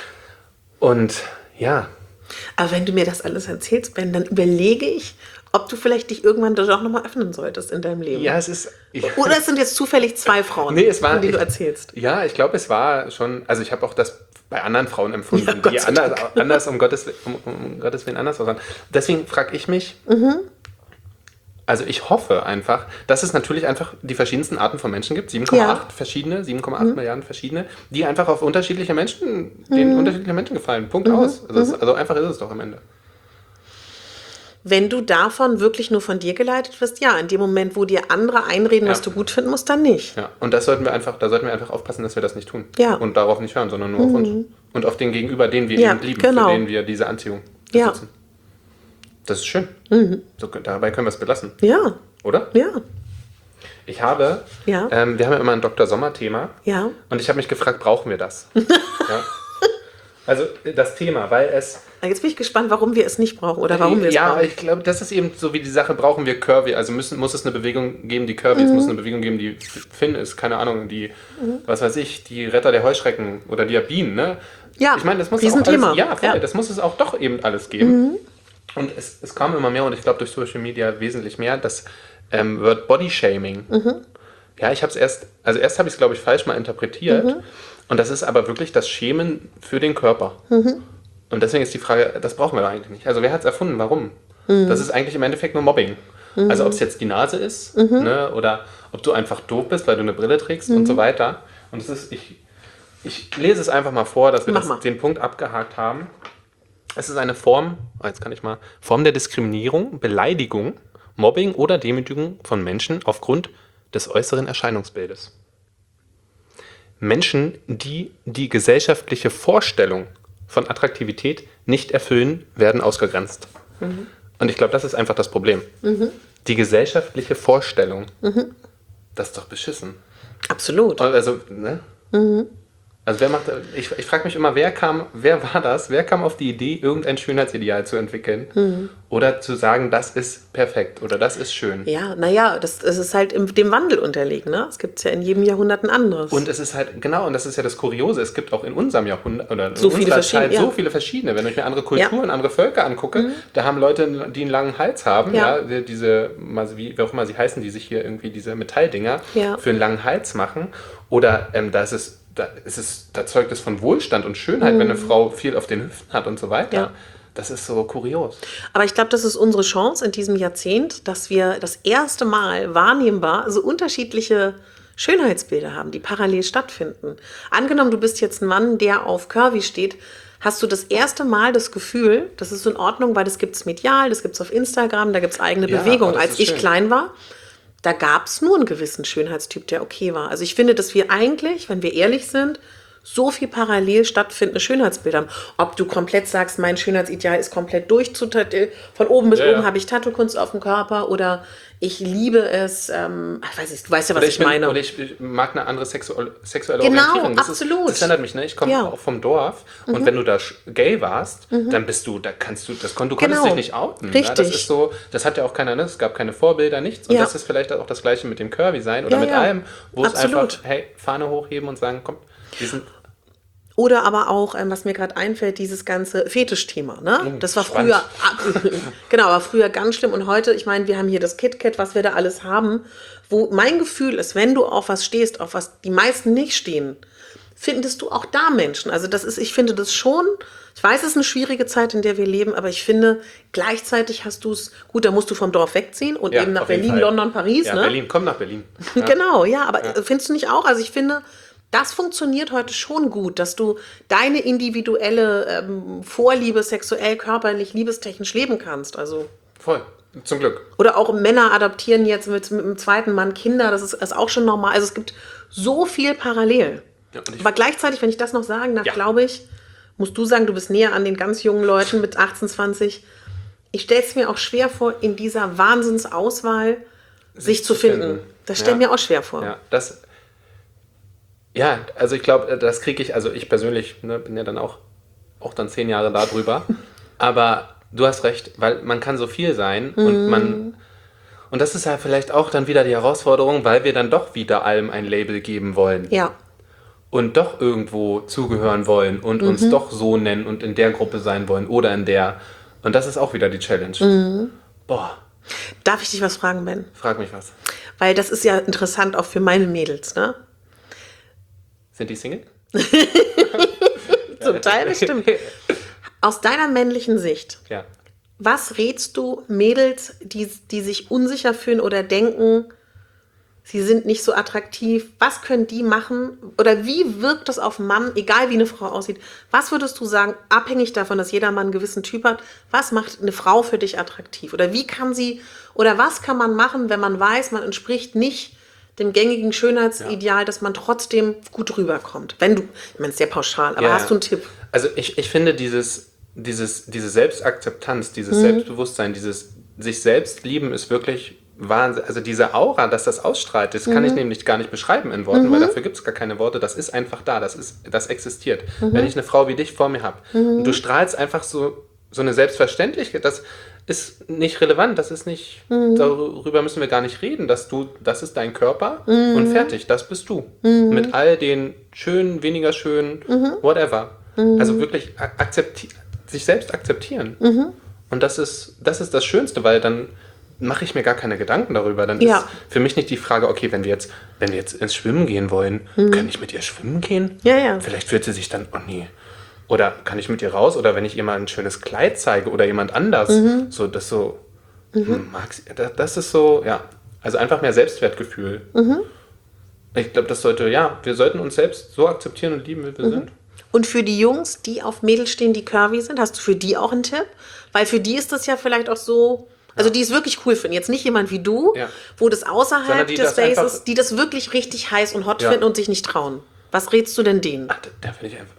Und ja. Aber wenn du mir das alles erzählst, Ben, dann überlege ich, ob du vielleicht dich irgendwann doch nochmal öffnen solltest in deinem Leben. Ja, es ist... Oder es sind jetzt zufällig 2 Frauen, von denen du erzählst. Ja, ich glaube, es war schon... Also ich habe auch das bei anderen Frauen empfunden, die anders um Gottes Willen anders waren. Deswegen frage ich mich... Also ich hoffe einfach, dass es natürlich einfach die verschiedensten Arten von Menschen gibt. 7,8 Milliarden verschiedene, die einfach auf unterschiedliche Menschen, denen unterschiedliche Menschen gefallen. Punkt aus. Also einfach ist es doch am Ende. Wenn du davon wirklich nur von dir geleitet wirst, ja, in dem Moment, wo dir andere einreden, was du gut finden musst, dann nicht. Ja, und da sollten wir einfach aufpassen, dass wir das nicht tun. Ja. Und darauf nicht hören, sondern nur auf uns. Und auf den Gegenüber, den wir eben lieben, für den wir diese Anziehung besitzen. Das ist schön. So, dabei können wir es belassen. Ja. Oder? Ja. Wir haben ja immer ein Dr. Sommer-Thema. Ja. Und ich habe mich gefragt, brauchen wir das? Ja. Also das Thema, weil es... Jetzt bin ich gespannt, warum wir es nicht brauchen oder warum wir es brauchen. Ja, ich glaube, das ist eben so wie die Sache, brauchen wir Curvy. Also muss es eine Bewegung geben, die Curvy ist, muss es eine Bewegung geben, die Finn ist, keine Ahnung, die, was weiß ich, die Retter der Heuschrecken oder die Bienen, ne? Ja, ich meine, das muss auch alles, das muss es auch doch eben alles geben. Und es kam immer mehr und ich glaube durch Social Media wesentlich mehr, das Word Body Shaming. Ja, ich habe es erst habe ich es, glaube ich, falsch mal interpretiert. Und das ist aber wirklich das Schämen für den Körper. Und deswegen ist die Frage, das brauchen wir doch eigentlich nicht. Also wer hat es erfunden? Warum? Das ist eigentlich im Endeffekt nur Mobbing. Also ob es jetzt die Nase ist, ne, oder ob du einfach doof bist, weil du eine Brille trägst und so weiter. Und das ist, ich lese es einfach mal vor, dass wir den Punkt abgehakt haben. Es ist eine Form der Diskriminierung, Beleidigung, Mobbing oder Demütigung von Menschen aufgrund des äußeren Erscheinungsbildes. Menschen, die die gesellschaftliche Vorstellung von Attraktivität nicht erfüllen, werden ausgegrenzt. Und ich glaube, das ist einfach das Problem. Die gesellschaftliche Vorstellung, das ist doch beschissen. Absolut. Also, ne? Also ich frage mich immer, wer war das? Wer kam auf die Idee, irgendein Schönheitsideal zu entwickeln? Oder zu sagen, das ist perfekt oder das ist schön? Ja, naja, das ist halt dem Wandel unterlegen, ne? Es gibt ja in jedem Jahrhundert ein anderes. Und es ist halt, genau, und das ist ja das Kuriose, es gibt auch in unserem Jahrhundert oder in so viele Zeit so viele verschiedene. Wenn ich mir andere Kulturen, andere Völker angucke, da haben Leute, die einen langen Hals haben, diese, wie auch immer sie heißen, die sich hier irgendwie diese Metalldinger für einen langen Hals machen. Oder da zeugt es von Wohlstand und Schönheit, wenn eine Frau viel auf den Hüften hat und so weiter. Ja. Das ist so kurios. Aber ich glaube, das ist unsere Chance in diesem Jahrzehnt, dass wir das erste Mal wahrnehmbar so unterschiedliche Schönheitsbilder haben, die parallel stattfinden. Angenommen, du bist jetzt ein Mann, der auf Curvy steht, hast du das erste Mal das Gefühl, das ist in Ordnung, weil das gibt es medial, das gibt es auf Instagram, da gibt es eigene Bewegungen. Als ich klein war, da gab es nur einen gewissen Schönheitstyp, der okay war. Also ich finde, dass wir eigentlich, wenn wir ehrlich sind, so viel parallel stattfindende Schönheitsbilder haben. Ob du komplett sagst, mein Schönheitsideal ist komplett von oben bis oben habe ich Tattoo-Kunst auf dem Körper oder ich liebe es, du weißt ja, was ich meine. Oder ich mag eine andere sexuelle Orientierung. Das absolut. Das erinnert mich, ne? Ich komme auch vom Dorf und wenn du da gay warst, dann bist du, du konntest dich nicht outen. Richtig. Ne? Das ist so, das hat ja auch keiner, ne? Es gab keine Vorbilder, nichts. Und das ist vielleicht auch das Gleiche mit dem Curvy sein oder mit allem, wo es einfach, hey, Fahne hochheben und sagen, komm, oder aber auch, was mir gerade einfällt, dieses ganze Fetischthema. Ne? Das war früher, war früher ganz schlimm. Und heute, ich meine, wir haben hier das KitKat, was wir da alles haben, wo mein Gefühl ist, wenn du auf was stehst, auf was die meisten nicht stehen, findest du auch da Menschen. Also ich finde das schon, ich weiß, es ist eine schwierige Zeit, in der wir leben, aber ich finde, gleichzeitig hast du es, gut, da musst du vom Dorf wegziehen und eben nach Berlin, London, Paris. Ja, ne? Berlin, komm nach Berlin. Ja. Genau, ja, aber findest du nicht auch? Also ich finde, das funktioniert heute schon gut, dass du deine individuelle Vorliebe sexuell, körperlich, liebestechnisch leben kannst. Also voll, zum Glück. Oder auch Männer adoptieren jetzt mit dem zweiten Mann Kinder, das ist auch schon normal. Also es gibt so viel parallel. Ja, aber gleichzeitig, wenn ich das noch sagen darf, glaube ich, musst du sagen, du bist näher an den ganz jungen Leuten mit 18, 20. Ich stelle es mir auch schwer vor, in dieser Wahnsinnsauswahl sich zu finden. Das stelle ich mir auch schwer vor. Also ich glaube, das kriege ich, also ich persönlich bin ja dann auch dann 10 Jahre da drüber, aber du hast recht, weil man kann so viel sein und das ist ja vielleicht auch dann wieder die Herausforderung, weil wir dann doch wieder allem ein Label geben wollen. Ja. Und doch irgendwo zugehören wollen und uns doch so nennen und in der Gruppe sein wollen oder in der. Und das ist auch wieder die Challenge. Boah. Darf ich dich was fragen, Ben? Frag mich was. Weil das ist ja interessant auch für meine Mädels, ne? Sind die Single? Zum Teil bestimmt. Aus deiner männlichen Sicht, Ja. was rätst du Mädels, die sich unsicher fühlen oder denken, sie sind nicht so attraktiv? Was können die machen? Oder wie wirkt das auf einen Mann, egal wie eine Frau aussieht? Was würdest du sagen, abhängig davon, dass jeder Mann einen gewissen Typ hat, was macht eine Frau für dich attraktiv? Oder was kann man machen, wenn man weiß, man entspricht nicht dem gängigen Schönheitsideal, dass man trotzdem gut rüberkommt? Ich meine, es ist sehr pauschal, aber hast du einen Tipp? Also ich finde diese Selbstakzeptanz, dieses Selbstbewusstsein, dieses sich selbst lieben ist wirklich Wahnsinn. Also diese Aura, dass das ausstrahlt, das kann ich nämlich gar nicht beschreiben in Worten, weil dafür gibt es gar keine Worte. Das ist einfach da, das existiert. Wenn ich eine Frau wie dich vor mir habe und du strahlst einfach so eine Selbstverständlichkeit, das ist nicht relevant, das ist nicht, darüber müssen wir gar nicht reden, das ist dein Körper und fertig, das bist du. Mit all den schönen, weniger schönen, whatever. Also wirklich sich selbst akzeptieren. Und das ist das Schönste, weil dann mache ich mir gar keine Gedanken darüber. Dann ist für mich nicht die Frage, okay, wenn wir jetzt ins Schwimmen gehen wollen, kann ich mit ihr schwimmen gehen? Ja. Vielleicht fühlt sie sich dann, oh nee. Oder kann ich mit ihr raus? Oder wenn ich ihr mal ein schönes Kleid zeige oder jemand anders, das ist so, ja. Also einfach mehr Selbstwertgefühl. Ich glaube, wir sollten uns selbst so akzeptieren und lieben, wie wir sind. Und für die Jungs, die auf Mädels stehen, die curvy sind, hast du für die auch einen Tipp? Weil für die ist das ja vielleicht auch so, also die es wirklich cool finden. Jetzt nicht jemand wie du, wo das außerhalb des Spaces, die das wirklich richtig heiß und hot finden und sich nicht trauen. Was rätst du denn denen? Da finde ich einfach,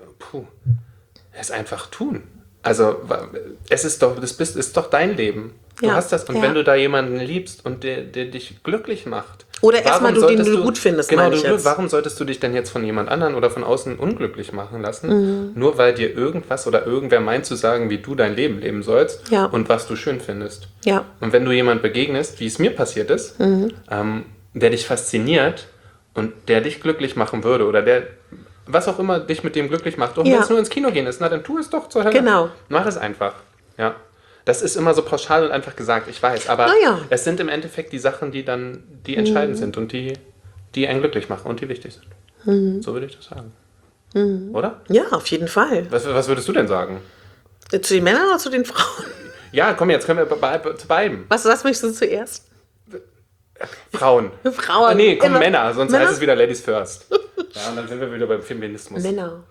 es einfach tun. Also es ist doch dein Leben. Du hast das. Und wenn du da jemanden liebst und der dich glücklich macht. Oder erstmal den du gut findest, genau, meine ich jetzt. Warum solltest du dich denn jetzt von jemand anderen oder von außen unglücklich machen lassen? Nur weil dir irgendwas oder irgendwer meint zu sagen, wie du dein Leben leben sollst und was du schön findest. Ja. Und wenn du jemand begegnest, wie es mir passiert ist, der dich fasziniert und der dich glücklich machen würde oder der was auch immer dich mit dem glücklich macht, auch wenn es nur ins Kino gehen ist, dann tu es doch zur Hölle. Genau. Mach es einfach. Ja. Das ist immer so pauschal und einfach gesagt, ich weiß, aber es sind im Endeffekt die Sachen, die entscheidend sind und die einen glücklich machen und die wichtig sind. So würde ich das sagen. Oder? Ja, auf jeden Fall. Was würdest du denn sagen? Zu den Männern oder zu den Frauen? Ja, komm, jetzt können wir zu beidem. Was möchtest du zuerst? Frauen. Frauen. Nee, komm, Männer, sonst heißt es wieder Ladies first. Ja, und dann sind wir wieder beim Feminismus. Männer.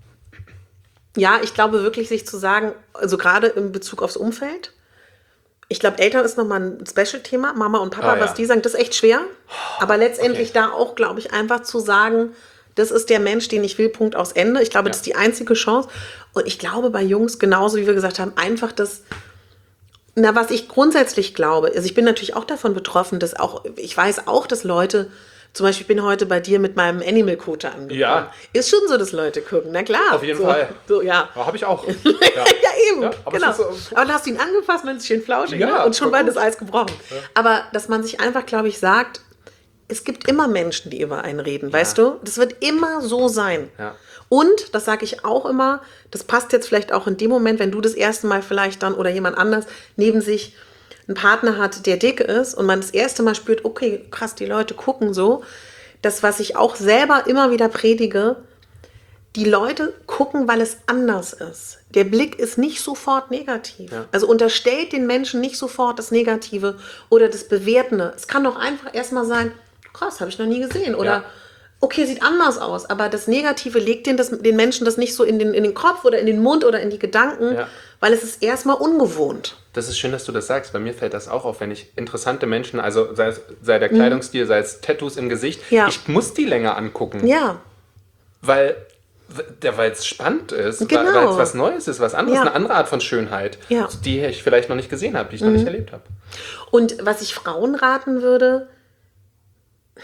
Ja, ich glaube wirklich, sich zu sagen, also gerade in Bezug aufs Umfeld, ich glaube, Eltern ist nochmal ein Special-Thema, Mama und Papa, was die sagen, das ist echt schwer. Aber letztendlich da auch, glaube ich, einfach zu sagen, das ist der Mensch, den ich will, Punkt aus Ende. Ich glaube, das ist die einzige Chance. Und ich glaube bei Jungs, genauso wie wir gesagt haben, einfach das, was ich grundsätzlich glaube, also ich bin natürlich auch davon betroffen, dass ich weiß auch, dass Leute, zum Beispiel, ich bin heute bei dir mit meinem Animal Coacher angekommen. Ja. Ist schon so, dass Leute gucken, na klar. Auf jeden Fall. So, ja. Habe ich auch. Ja, eben, aber genau. Aber dann hast du ihn angefasst, man ist schön flauschig und schon bald das Eis gebrochen. Ja. Aber dass man sich einfach, glaube ich, sagt, es gibt immer Menschen, die über einen reden, weißt du? Das wird immer so sein. Ja. Und, das sage ich auch immer, das passt jetzt vielleicht auch in dem Moment, wenn du das erste Mal vielleicht dann oder jemand anders neben sich einen Partner hat, der dick ist und man das erste Mal spürt, okay, krass, die Leute gucken so. Das, was ich auch selber immer wieder predige, die Leute gucken, weil es anders ist. Der Blick ist nicht sofort negativ. Ja. Also unterstellt den Menschen nicht sofort das Negative oder das Bewertende. Es kann doch einfach erstmal sein, krass, habe ich noch nie gesehen. Oder okay, sieht anders aus. Aber das Negative legt den Menschen das nicht so in den Kopf oder in den Mund oder in die Gedanken, weil es ist erstmal ungewohnt. Das ist schön, dass du das sagst. Bei mir fällt das auch auf, wenn ich interessante Menschen, also sei der Kleidungsstil, sei es Tattoos im Gesicht, ich muss die länger angucken. Ja. Weil es spannend ist, weil es was Neues ist, was anderes, eine andere Art von Schönheit, die ich vielleicht noch nicht gesehen habe, die ich noch nicht erlebt habe. Und was ich Frauen raten würde,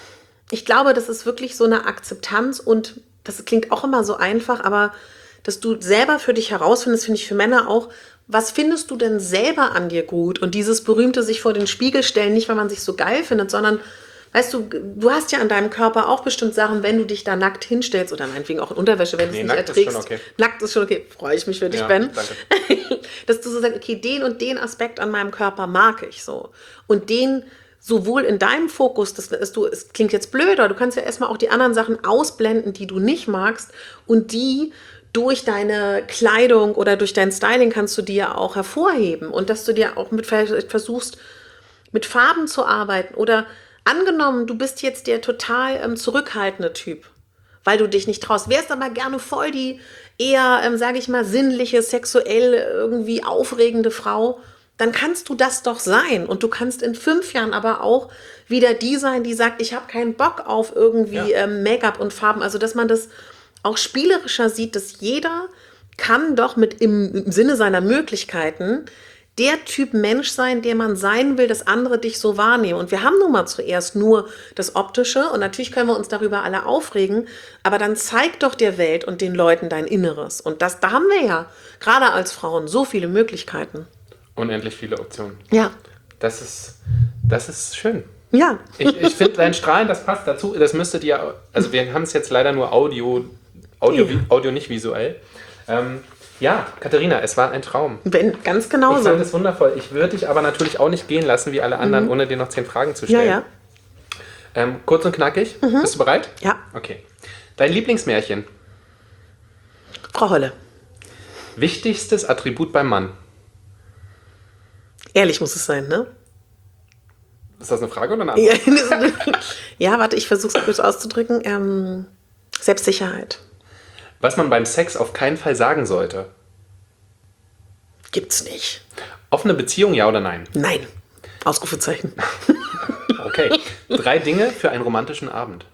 Ich glaube, das ist wirklich so eine Akzeptanz und das klingt auch immer so einfach, aber dass du selber für dich herausfindest, finde ich für Männer auch, was findest du denn selber an dir gut? Und dieses berühmte sich vor den Spiegel stellen, nicht weil man sich so geil findet, sondern weißt du, du hast ja an deinem Körper auch bestimmt Sachen, wenn du dich da nackt hinstellst oder meinetwegen auch in Unterwäsche, wenn du es nicht erträgst. Ist schon okay. Nackt ist schon okay. Freue ich mich für dich, Ben. Danke. Dass du so sagst, okay, den und den Aspekt an meinem Körper mag ich so. Und den sowohl in deinem Fokus, es klingt jetzt blöd, aber du kannst ja erstmal auch die anderen Sachen ausblenden, die du nicht magst und die durch deine Kleidung oder durch dein Styling kannst du die ja auch hervorheben und dass du dir auch versuchst, mit Farben zu arbeiten oder angenommen, du bist jetzt der total zurückhaltende Typ, weil du dich nicht traust, wärst aber gerne voll die eher, sage ich mal, sinnliche, sexuell irgendwie aufregende Frau, dann kannst du das doch sein und du kannst in 5 Jahren aber auch wieder die sein, die sagt, ich habe keinen Bock auf irgendwie Make-up und Farben, also dass man das auch spielerischer sieht, dass jeder kann doch im Sinne seiner Möglichkeiten der Typ Mensch sein, der man sein will, dass andere dich so wahrnehmen. Und wir haben nun mal zuerst nur das Optische und natürlich können wir uns darüber alle aufregen, aber dann zeig doch der Welt und den Leuten dein Inneres. Und da haben wir ja gerade als Frauen so viele Möglichkeiten. Unendlich viele Optionen. Ja. Das ist schön. Ja. Ich finde, dein Strahlen, das passt dazu. Das müsstet ihr, also wir haben es jetzt leider nur Audio nicht visuell. Ja, Katharina, es war ein Traum. Ben, ganz genau so. Ich fand es wundervoll. Ich würde dich aber natürlich auch nicht gehen lassen, wie alle anderen, ohne dir noch 10 Fragen zu stellen. Ja. Kurz und knackig. Bist du bereit? Ja. Okay. Dein Lieblingsmärchen? Frau Holle. Wichtigstes Attribut beim Mann? Ehrlich muss es sein, ne? Ist das eine Frage oder eine Antwort? Ja, warte, ich versuche es kurz auszudrücken. Selbstsicherheit. Was man beim Sex auf keinen Fall sagen sollte? Gibt's nicht. Offene Beziehung, ja oder nein? Nein. Ausrufezeichen. Okay. 3 Dinge für einen romantischen Abend.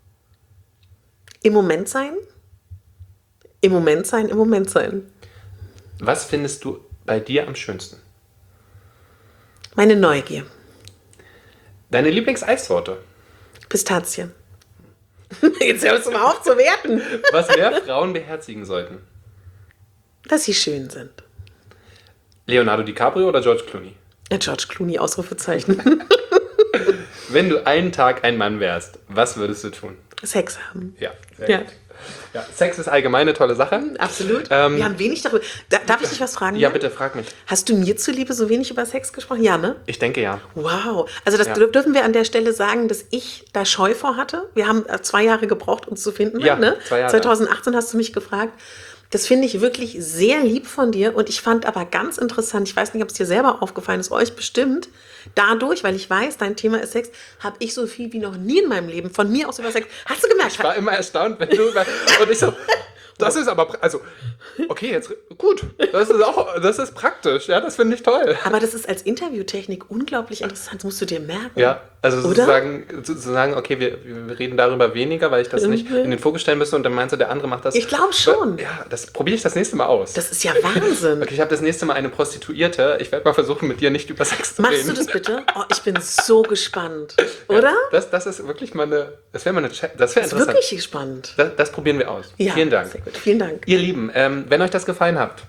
Im Moment sein. Im Moment sein, im Moment sein. Was findest du bei dir am schönsten? Meine Neugier. Deine Lieblingseissorte? Pistazie. Jetzt hörst du mal auf zu werten. Was mehr Frauen beherzigen sollten? Dass sie schön sind. Leonardo DiCaprio oder George Clooney? Ja, George Clooney, Ausrufezeichen. Wenn du einen Tag ein Mann wärst, was würdest du tun? Sex haben. Ja, sehr gut. Ja, Sex ist allgemein eine tolle Sache. Absolut. Wir haben wenig darüber. Darf ich dich was fragen? Ja, bitte, frag mich. Hast du mir zuliebe so wenig über Sex gesprochen? Ja, ne? Ich denke ja. Wow. Also das dürfen wir an der Stelle sagen, dass ich da Scheu vor hatte. Wir haben 2 Jahre gebraucht, uns zu finden. Ja, ne? 2 Jahre. 2018 hast du mich gefragt. Das finde ich wirklich sehr lieb von dir und ich fand aber ganz interessant, ich weiß nicht, ob es dir selber aufgefallen ist, euch bestimmt, dadurch, weil ich weiß, dein Thema ist Sex, habe ich so viel wie noch nie in meinem Leben von mir aus über Sex. Hast du gemerkt? Ich war immer erstaunt, wenn du und ich so, das ist aber, also, okay, jetzt, gut, das ist praktisch, ja, das finde ich toll. Aber das ist als Interviewtechnik unglaublich interessant, das musst du dir merken. Ja, also sozusagen, okay, wir reden darüber weniger, weil ich das nicht in den Fokus stellen müsste und dann meinst du, der andere macht das. Ich glaube schon. Ja, das probiere ich das nächste Mal aus. Das ist ja Wahnsinn. Okay, ich habe das nächste Mal eine Prostituierte, ich werde mal versuchen, mit dir nicht über Sex zu reden. Machst du das bitte? Oh, ich bin so gespannt, oder? Ja, das ist wirklich mal das wäre interessant. Das ist wirklich spannend. Das probieren wir aus. Ja, vielen Dank. Sehr gut. Vielen Dank. Ihr Lieben, wenn euch das gefallen hat,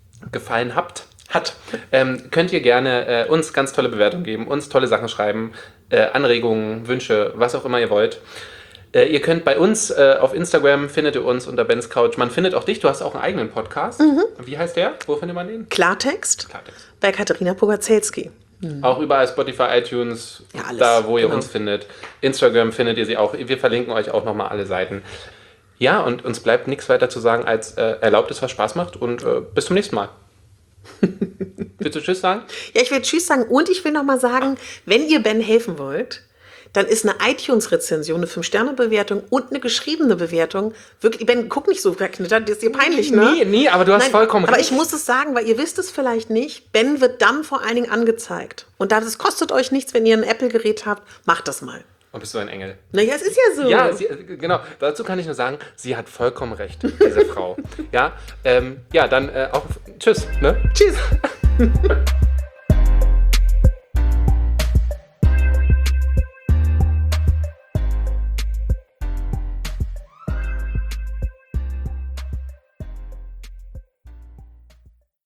könnt ihr gerne uns ganz tolle Bewertungen geben, uns tolle Sachen schreiben, Anregungen, Wünsche, was auch immer ihr wollt. Ihr könnt bei uns auf Instagram, findet ihr uns unter Ben's Couch. Man findet auch dich, du hast auch einen eigenen Podcast. Wie heißt der? Wo findet man den? Klartext. Bei Katharina Pogacelski. Auch überall Spotify, iTunes, ja, alles, da wo ihr uns findet. Instagram findet ihr sie auch. Wir verlinken euch auch nochmal alle Seiten. Ja, und uns bleibt nichts weiter zu sagen, als erlaubt es, was Spaß macht und bis zum nächsten Mal. Willst du Tschüss sagen? Ja, ich will Tschüss sagen und ich will nochmal sagen, wenn ihr Ben helfen wollt, dann ist eine iTunes-Rezension, eine 5-Sterne-Bewertung und eine geschriebene Bewertung wirklich, Ben, guck nicht so verknittert, das ist dir peinlich, ne? Nee, aber du hast vollkommen recht. Aber ich muss es sagen, weil ihr wisst es vielleicht nicht, Ben wird dann vor allen Dingen angezeigt. Und das kostet euch nichts, wenn ihr ein Apple-Gerät habt, macht das mal. Und bist du ein Engel? Naja, es ist ja so. Ja, genau. Dazu kann ich nur sagen, sie hat vollkommen recht, diese Frau. Ja, dann auch Tschüss. Ne? Tschüss.